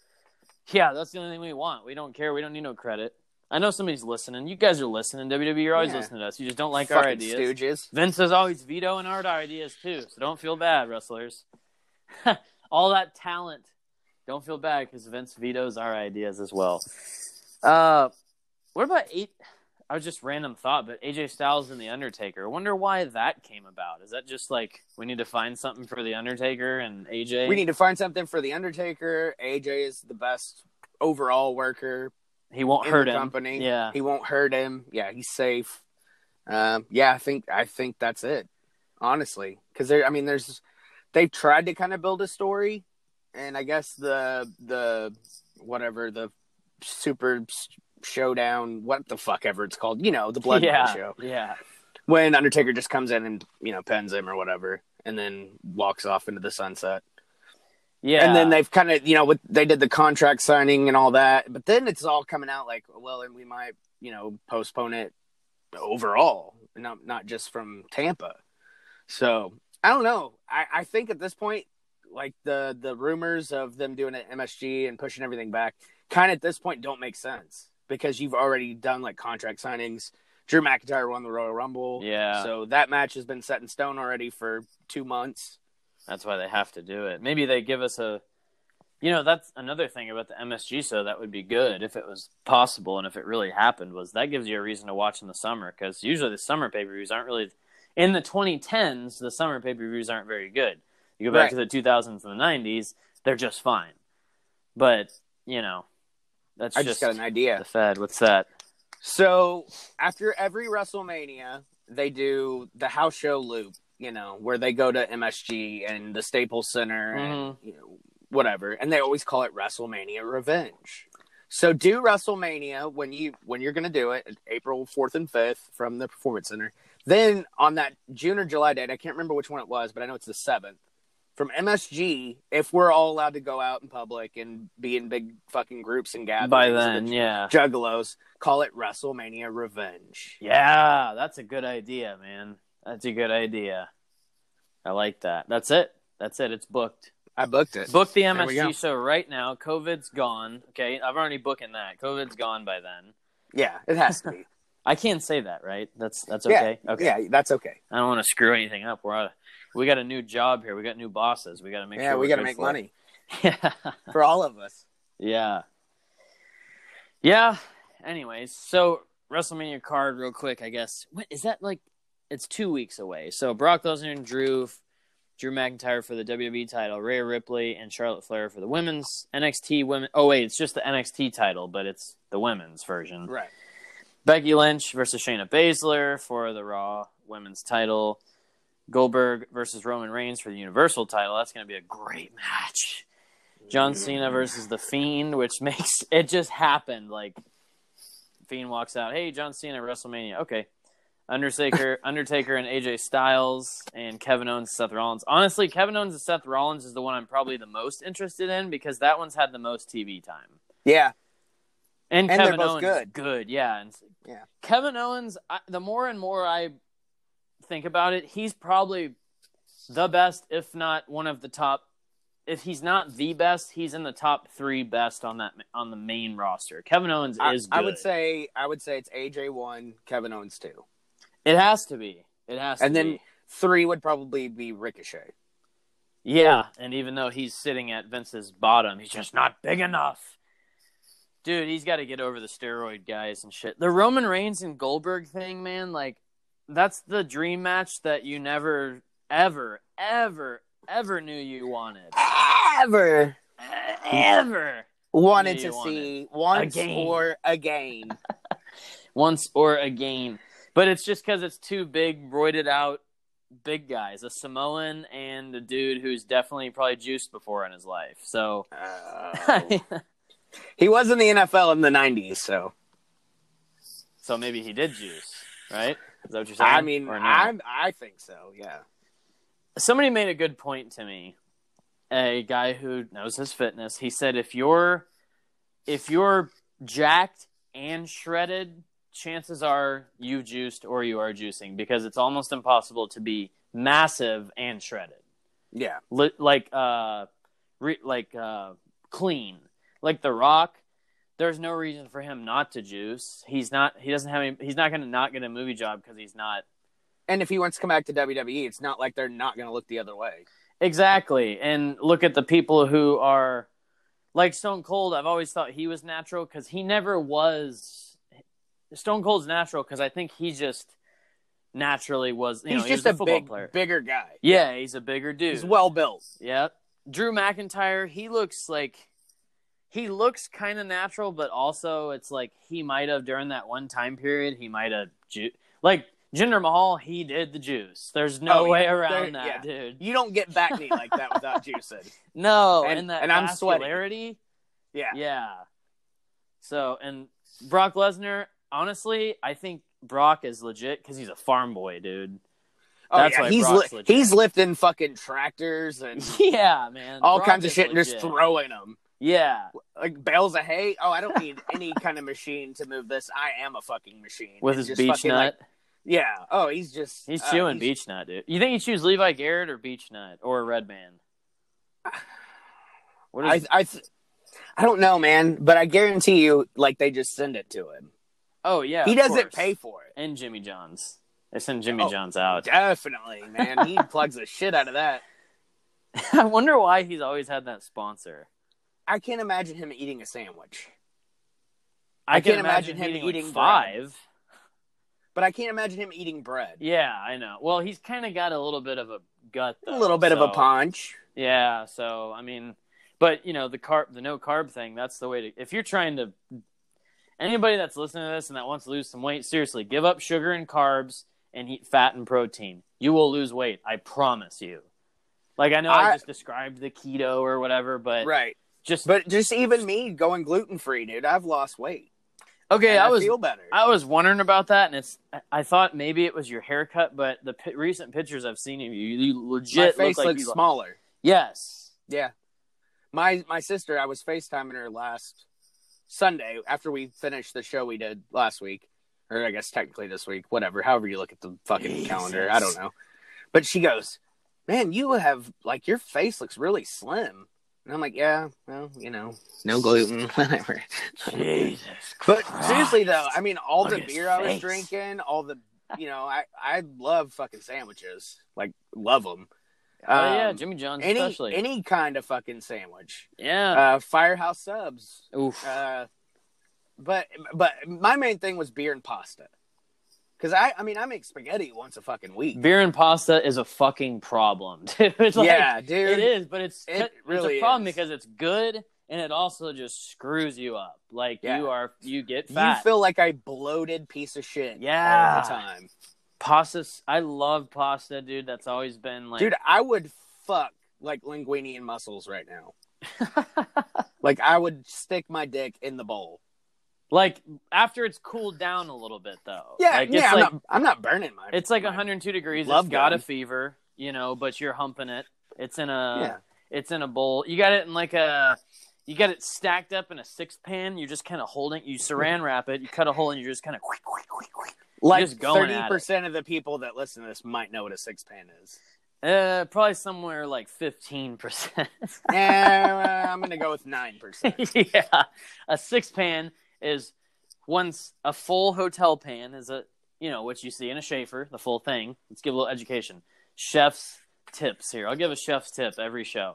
Yeah, that's the only thing we want. We don't care. We don't need no credit. I know somebody's listening. You guys are listening. W W E, you're always yeah. listening to us. You just don't like Fucking our ideas. Stooges. Vince is always vetoing our ideas, too. So don't feel bad, wrestlers. All that talent. Don't feel bad because Vince vetoes our ideas as well. Uh, what about eight? I was just random thought, but A J Styles and The Undertaker. I wonder why that came about. Is that just like we need to find something for The Undertaker and A J? We need to find something for The Undertaker. A J is the best overall worker. He won't hurt him. Company. Yeah, he won't hurt him. Yeah, he's safe. Um, yeah, I think I think that's it. Honestly, because there, I mean, there's they've tried to kind of build a story, and I guess the the whatever the super showdown, what the fuck ever it's called, you know, the blood yeah, show. Yeah. When Undertaker just comes in and, you know, pins him or whatever, and then walks off into the sunset. Yeah. And then they've kind of, you know, with, they did the contract signing and all that, but then it's all coming out like, well, and we might, you know, postpone it overall, not not just from Tampa. So I don't know. I, I think at this point, like the the rumors of them doing an M S G and pushing everything back, kind of at this point don't make sense. Because you've already done like contract signings. Drew McIntyre won the Royal Rumble. Yeah. So that match has been set in stone already for two months. That's why they have to do it. Maybe they give us a You know, that's another thing about the M S G show that would be good if it was possible and if it really happened, was that gives you a reason to watch in the summer, because usually the summer pay-per-views aren't really – in the twenty tens, the summer pay-per-views aren't very good. You go back right. to the two thousands and the nineties, they're just fine. But, you know, that's I just – just got an idea. The Fed. What's that? So after every WrestleMania, they do the house show loop, you know, where they go to M S G and the Staples Center and, mm-hmm. you know, whatever, and they always call it WrestleMania Revenge. So do WrestleMania when you when you're going to do it, April fourth and fifth from the Performance Center. Then on that June or July date, I can't remember which one it was, but I know it's the seventh. From M S G, if we're all allowed to go out in public and be in big fucking groups and gatherings, by then, yeah, Juggalos, call it WrestleMania Revenge. Yeah, that's a good idea, man. That's a good idea. I like that. That's it. That's it. It's booked. I booked it. Book the M S G show right now. COVID's gone. Okay, I've already booking that. COVID's gone by then. Yeah, it has to be. I can't say that, right? That's that's okay. Yeah, okay. Yeah, that's okay. I don't want to screw anything up. We're out, we got a new job here. We got new bosses. We got to make yeah, sure. we got to make money. Yeah, for all of us. Yeah. Yeah. Anyways, so WrestleMania card, real quick. I guess what is that like? It's two weeks away. So Brock Lesnar and Drew. Drew McIntyre for the W W E title, Rhea Ripley and Charlotte Flair for the women's N X T women. Oh wait, it's just the N X T title, but it's the women's version. Right. Becky Lynch versus Shayna Baszler for the Raw women's title. Goldberg versus Roman Reigns for the Universal title. That's going to be a great match. John Cena versus The Fiend, which makes it just happened. Like, Fiend walks out, hey, John Cena, WrestleMania. Okay. Undertaker, Undertaker, and A J Styles, and Kevin Owens, and Seth Rollins. Honestly, Kevin Owens and Seth Rollins is the one I'm probably the most interested in because that one's had the most T V time. Yeah, and, and Kevin they're both Owens, good. Good, yeah, and yeah. Kevin Owens. I, the more and more I think about it, he's probably the best, if not one of the top. If he's not the best, he's in the top three best on that on the main roster. Kevin Owens I, is good. I would say I would say it's A J one, Kevin Owens two. It has to be. It has to and be. And then three would probably be Ricochet. Yeah, and even though he's sitting at Vince's bottom, he's just not big enough. Dude, he's got to get over the steroid guys and shit. The Roman Reigns and Goldberg thing, man, like, that's the dream match that you never, ever, ever, ever knew you wanted. Ever. Ever. Wanted to see once again. or again. Once or again. But it's just because it's two big, roided out, big guys. A Samoan and a dude who's definitely probably juiced before in his life. So uh, he was in the N F L in the nineties, so so maybe he did juice, right? Is that what you're saying? I mean, no? I I think so. Yeah. Somebody made a good point to me. A guy who knows his fitness. He said, if you're if you're jacked and shredded, chances are you juiced or you are juicing because it's almost impossible to be massive and shredded. Yeah. Li- like, uh, re- like, uh, clean. Like The Rock, there's no reason for him not to juice. He's not, he doesn't have any, he's not going to not get a movie job because he's not. And if he wants to come back to W W E, it's not like they're not going to look the other way. Exactly. And look at the people who are like Stone Cold. I've always thought he was natural because he never was. Stone Cold's natural because I think he just naturally was. You he's know, just he was a, a football big, player. bigger guy. Yeah, he's a bigger dude. He's well built. Yep. Drew McIntyre, he looks like he looks kind of natural, but also it's like he might have during that one time period he might have ju- like Jinder Mahal. He did the juice. There's no oh, way yeah. around there, that, yeah. dude. You don't get back knee like that without juicing. No, and, and that and I'm vascularity. Yeah, yeah. So and Brock Lesnar. Honestly, I think Brock is legit because he's a farm boy, dude. Oh, That's yeah. why he's Brock's li- legit. He's lifting fucking tractors and yeah, man, all Brock kinds of shit, legit. and just throwing them. Yeah, like bales of hay. Oh, I don't need any kind of machine to move this. I am a fucking machine. With and his beach fucking, nut. Like, yeah. Oh, he's just he's uh, chewing he's... beach nut, dude. You think you choose Levi Garrett or beach nut or Redman? What is... I I th- I don't know, man, but I guarantee you, like they just send it to him. Oh, yeah. He doesn't course. pay for it. And Jimmy John's. They send Jimmy oh, John's out. Definitely, man. He plugs the shit out of that. I wonder why he's always had that sponsor. I can't imagine him eating a sandwich. I, I can't can't imagine, imagine him eating, eating like five. But I can't imagine him eating bread. Yeah, I know. Well, he's kind of got a little bit of a gut, though. A little bit so, of a punch. Yeah, so, I mean, but, you know, the carb, the no carb thing, that's the way to, if you're trying to, anybody that's listening to this and that wants to lose some weight, seriously, give up sugar and carbs and eat fat and protein. You will lose weight, I promise you. Like, I know I, I just described the keto or whatever, but. Right. Just, but just even me going gluten-free, dude, I've lost weight. Okay, I was I feel better. I was wondering about that, and it's. I thought maybe it was your haircut, but the p- recent pictures I've seen of you, you legit my face look like looks you smaller. Look, yes. Yeah. My my sister, I was FaceTiming her last Sunday after we finished the show we did last week, or I guess technically this week, whatever. However you look at the fucking Jesus. calendar, I don't know. But she goes, "Man, you have like your face looks really slim." And I'm like, yeah, well, you know, no gluten, whatever. Jesus But Christ. seriously, though, I mean, all Look the beer I was drinking, all the, you know, I, I love fucking sandwiches. Like, love them. Oh, um, yeah, Jimmy John's any, especially. Any kind of fucking sandwich. Yeah. Uh, Firehouse Subs. Oof. Uh, but, but my main thing was beer and pasta. Because, I, I mean, I make spaghetti once a fucking week. Beer and pasta is a fucking problem, dude. Like, yeah, dude. It is, but it's, it really it's a problem is. because it's good, and it also just screws you up. Like, yeah. you are, you get fat. You feel like a bloated piece of shit yeah. all the time. Pasta, I love pasta, dude. That's always been like... Dude, I would fuck like linguine and mussels right now. Like, I would stick my dick in the bowl. Like, after it's cooled down a little bit, though. Yeah, like, yeah, it's I'm, like, not, I'm not burning my... It's like my one hundred two degrees. Love It's got gun. a fever, you know, but you're humping it. It's in a... Yeah. It's in a bowl. You got it in like a... You got it stacked up in a six pan. You're just kind of holding... You saran wrap it. You cut a hole and you're just kind of... Quick, quick, quick, quick. Like, just going thirty percent of the people that listen to this might know what a six pan is. Uh, probably somewhere like fifteen percent. eh, I'm going to go with nine percent. Yeah. A six pan is... Once a full hotel pan is a, you know, what you see in a Schaefer, the full thing. Let's give a little education. Chef's tips here. I'll give a chef's tip every show.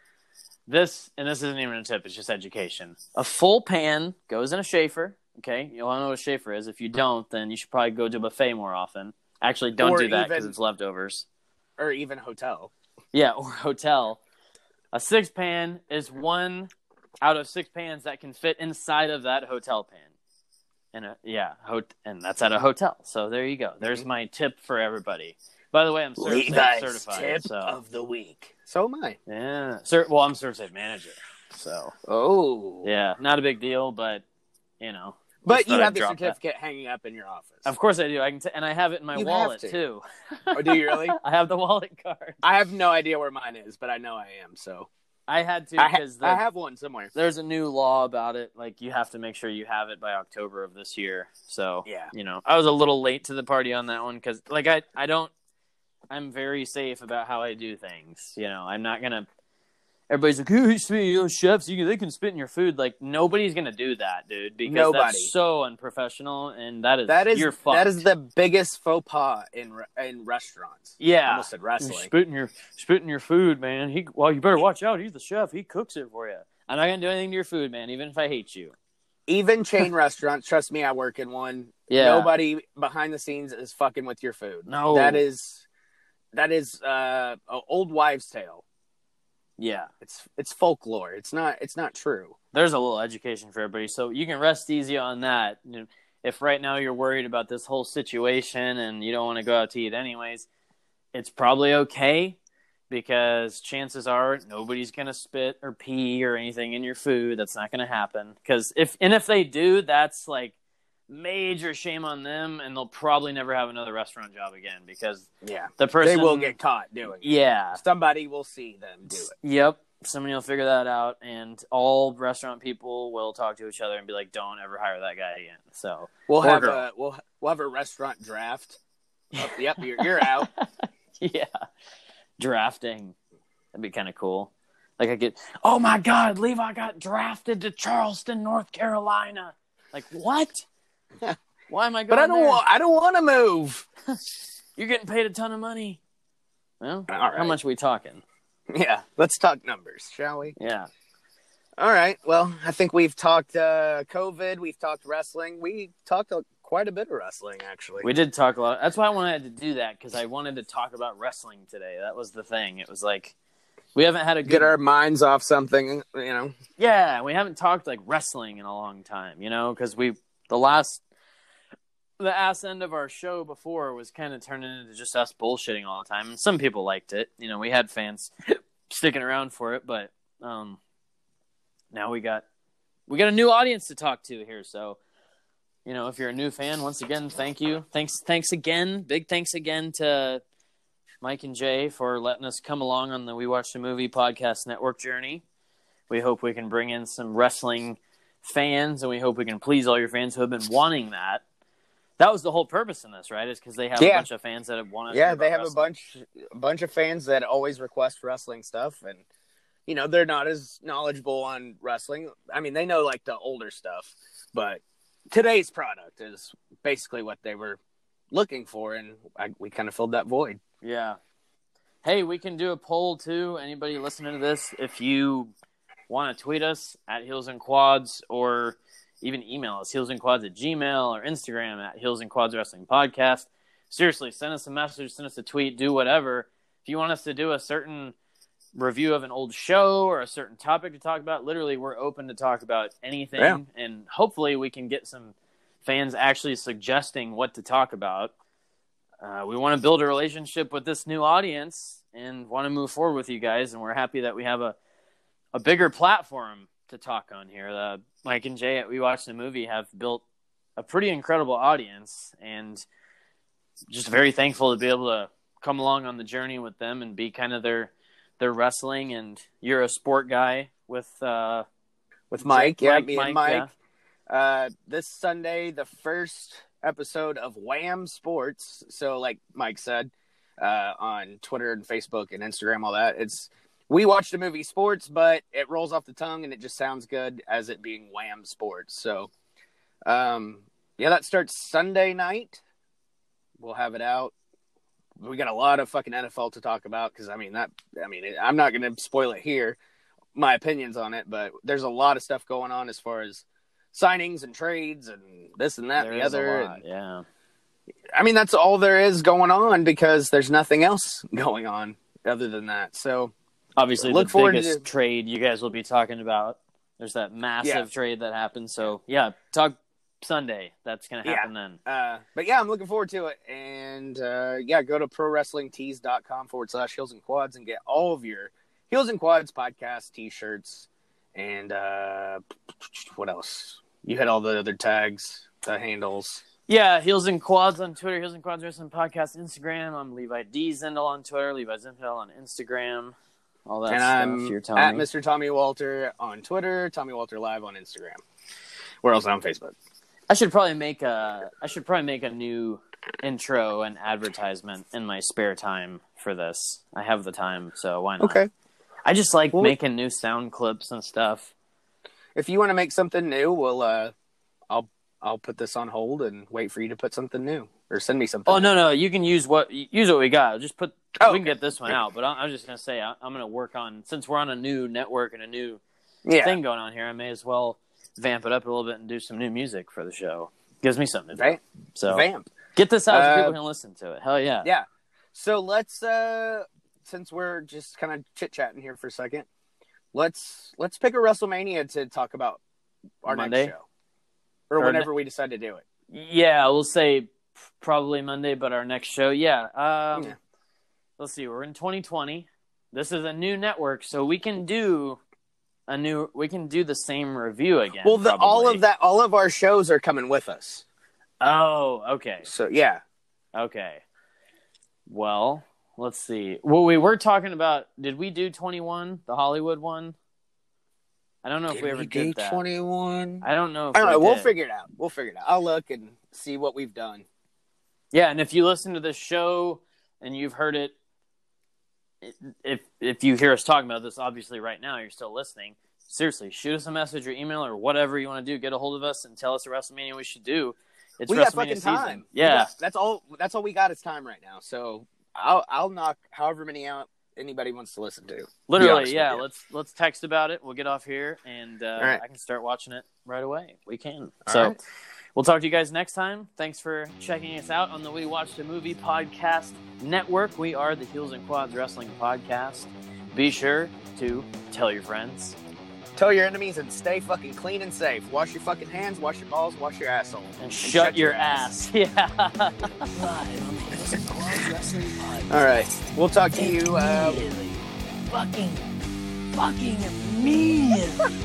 This, and this isn't even a tip, it's just education. A full pan goes in a Schaefer, okay? You all know what a Schaefer is. If you don't, then you should probably go to a buffet more often. Actually, don't Or do that because even- it's leftovers. Or even hotel. Yeah, or hotel. A six pan is one out of six pans that can fit inside of that hotel pan. And a, yeah, hot, and that's at a hotel. So there you go. There's mm-hmm. my tip for everybody. By the way, I'm cert- certified. Tip so. of the week. So am I. Yeah. Cert- well, I'm certified manager. So. Oh. Yeah, not a big deal, but you know. But you have the certificate that. hanging up in your office. Of course I do. I can, t- and I have it in my you wallet to. too. Oh, do you really? I have the wallet card. I have no idea where mine is, but I know I am. So. I had to I, because ha- I have one somewhere. There's a new law about it. Like, you have to make sure you have it by October of this year. So, yeah. you know, I was a little late to the party on that one because, like, I, I don't, I'm very safe about how I do things. You know, I'm not going to, everybody's like, oh, you know, chefs, you, they can spit in your food. Like, nobody's going to do that, dude, because Nobody. that's so unprofessional, and that is, that is you're fucked. That is the biggest faux pas in in restaurants. Yeah. I almost said wrestling. Spit in your, spit in your food, man. He, well, you better watch out. He's the chef. He cooks it for you. I'm not going to do anything to your food, man, even if I hate you. Even chain restaurants, trust me, I work in one. Yeah. Nobody behind the scenes is fucking with your food. No. That is, that is uh, an old wives' tale. Yeah, it's it's folklore. It's not it's not true. There's a little education for everybody, so you can rest easy on that. If right now you're worried about this whole situation and you don't want to go out to eat anyways, it's probably okay because chances are nobody's gonna spit or pee or anything in your food. That's not gonna happen. Because if and if they do, that's like major shame on them, and they'll probably never have another restaurant job again because yeah, the person they will get caught doing it. Yeah, somebody will see them do it. Yep, somebody will figure that out, and all restaurant people will talk to each other and be like, "Don't ever hire that guy again." So we'll have girl. a we'll we'll have a restaurant draft. Oh, yep, you're you're out. Yeah, drafting, that'd be kind of cool. Like I get, oh my God, Levi got drafted to Charleston, North Carolina. Like what? Why am I going But I don't there? want. I don't want to move. You're getting paid a ton of money. Well, all right. How much are we talking? Yeah, let's talk numbers, shall we? Yeah. All right. Well, I think we've talked uh, COVID. We've talked wrestling. We talked a, quite a bit of wrestling, actually. We did talk a lot. That's why I wanted to do that, because I wanted to talk about wrestling today. That was the thing. It was like, we haven't had a good... Get our minds off something, you know? Yeah, we haven't talked, like, wrestling in a long time, you know? Because we... The last... The ass end of our show before was kind of turning into just us bullshitting all the time. And some people liked it. You know, we had fans sticking around for it, but... um. Now we got we got a new audience to talk to here, so you know, if you're a new fan, once again, thank you. Thanks thanks again. Big thanks again to Mike and Jay for letting us come along on the We Watched a Movie podcast network journey. We hope we can bring in some wrestling fans, and we hope we can please all your fans who have been wanting that. That was the whole purpose in this, right? Is because they have yeah. a bunch of fans that have wanted. Yeah, they have wrestling. a bunch a bunch of fans that always request wrestling stuff, and you know, they're not as knowledgeable on wrestling. I mean, they know, like, the older stuff. But today's product is basically what they were looking for, and I, we kind of filled that void. Yeah. Hey, we can do a poll, too. Anybody listening to this, if you want to tweet us at Heels and Quads, or even email us, heelsandquads at Gmail, or Instagram at Heels and Quads Wrestling Podcast. Seriously, send us a message, send us a tweet, do whatever. If you want us to do a certain review of an old show or a certain topic to talk about, literally we're open to talk about anything, yeah. and hopefully we can get some fans actually suggesting what to talk about. Uh, we want to build a relationship with this new audience and want to move forward with you guys, and we're happy that we have a, a bigger platform to talk on here. Uh, Mike and Jay at We Watched the Movie have built a pretty incredible audience, and just very thankful to be able to come along on the journey with them and be kind of their their wrestling, and you're a sport guy with uh, with Mike, Mike yeah, me Mike, and Mike. Yeah. Uh, this Sunday, the first episode of Wham Sports. So, like Mike said, uh, on Twitter and Facebook and Instagram, all that. It's We Watched the Movie Sports, but it rolls off the tongue and it just sounds good as it being Wham Sports. So, um, yeah, that starts Sunday night. We'll have it out. We got a lot of fucking N F L to talk about because, I mean, that, I mean, I'm not going to spoil it here, my opinions on it, but there's a lot of stuff going on as far as signings and trades and this and that there and the other. A lot, and, yeah. I mean, that's all there is going on because there's nothing else going on other than that. So, obviously, look the forward biggest to... trade you guys will be talking about. There's that massive yeah. trade that happened. So, yeah, talk Sunday. That's going to happen yeah. then. Uh, but, yeah, I'm looking forward to it. And, uh, yeah, go to prowrestlingtees.com forward slash Heels and Quads and get all of your Heels and Quads podcast T-shirts. And uh, what else? You had all the other tags, the handles. Yeah, Heels and Quads on Twitter, Heels and Quads Wrestling Podcast Instagram. I'm Levi D. Zindel on Twitter, Levi Zindel on Instagram. All that and stuff. I'm You're telling at me. Mister Tommy Walter on Twitter, Tommy Walter Live on Instagram. Where else on Facebook? I should probably make a I should probably make a new intro and advertisement in my spare time for this. I have the time, so why not? Okay. I just like well, making new sound clips and stuff. If you want to make something new, we'll uh, I'll I'll put this on hold and wait for you to put something new or send me something. Oh new. no no, you can use what use what we got. Just put oh, we can okay. get this one out. But I'm just gonna say I, I'm gonna work on since we're on a new network and a new yeah. thing going on here. I may as well vamp it up a little bit and do some new music for the show. Gives me something to do. Right. So vamp. Get this out uh, so people can listen to it. Hell yeah. Yeah. So let's uh, since we're just kind of chit chatting here for a second, let's let's pick a WrestleMania to talk about our Monday? next show, or, or whenever ne- we decide to do it. Yeah, we'll say probably Monday, but our next show, yeah. Um, yeah. Let's see, we're in twenty twenty. This is a new network, so we can do a new. We can do the same review again. Well, the, all of that, all of our shows are coming with us. Oh, okay. So yeah, okay. Well, let's see. Well, we were talking about. Did we do twenty-one, the Hollywood one? I don't know did if we ever we did do that. twenty-one. I don't know. If I don't we know. did. We'll figure it out. We'll figure it out. I'll look and see what we've done. Yeah, and if you listen to this show and you've heard it, if if you hear us talking about this, obviously right now you're still listening. Seriously, shoot us a message or email or whatever you want to do. Get a hold of us and tell us a WrestleMania we should do. It's we WrestleMania got fucking season. time. Yeah, got, that's all. That's all we got is time right now. So I'll I'll knock however many out anybody wants to listen to. Literally, yeah. Let's let's text about it. We'll get off here, and uh, right. I can start watching it right away. We can. All so right. we'll talk to you guys next time. Thanks for checking us out on the We Watched a Movie Podcast Network. We are the Heels and Quads Wrestling Podcast. Be sure to tell your friends. Tell your enemies and stay fucking clean and safe. Wash your fucking hands, wash your balls, wash your asshole. And, and shut, shut your, your ass. ass. Yeah. Live on the Heels and Quads Wrestling Podcast. All right. We'll talk to you. Uh, Immediately. Fucking, fucking immediately.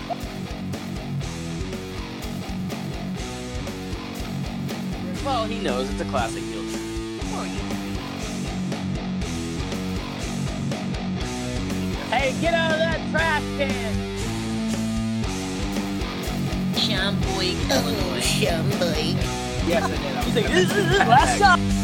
Well, he knows it's a classic heel turn. Oh, yeah. Hey, get out of that trash can! Shamboi. Oh, Shamboi. yes, I did. I was He's like, gonna- last shot!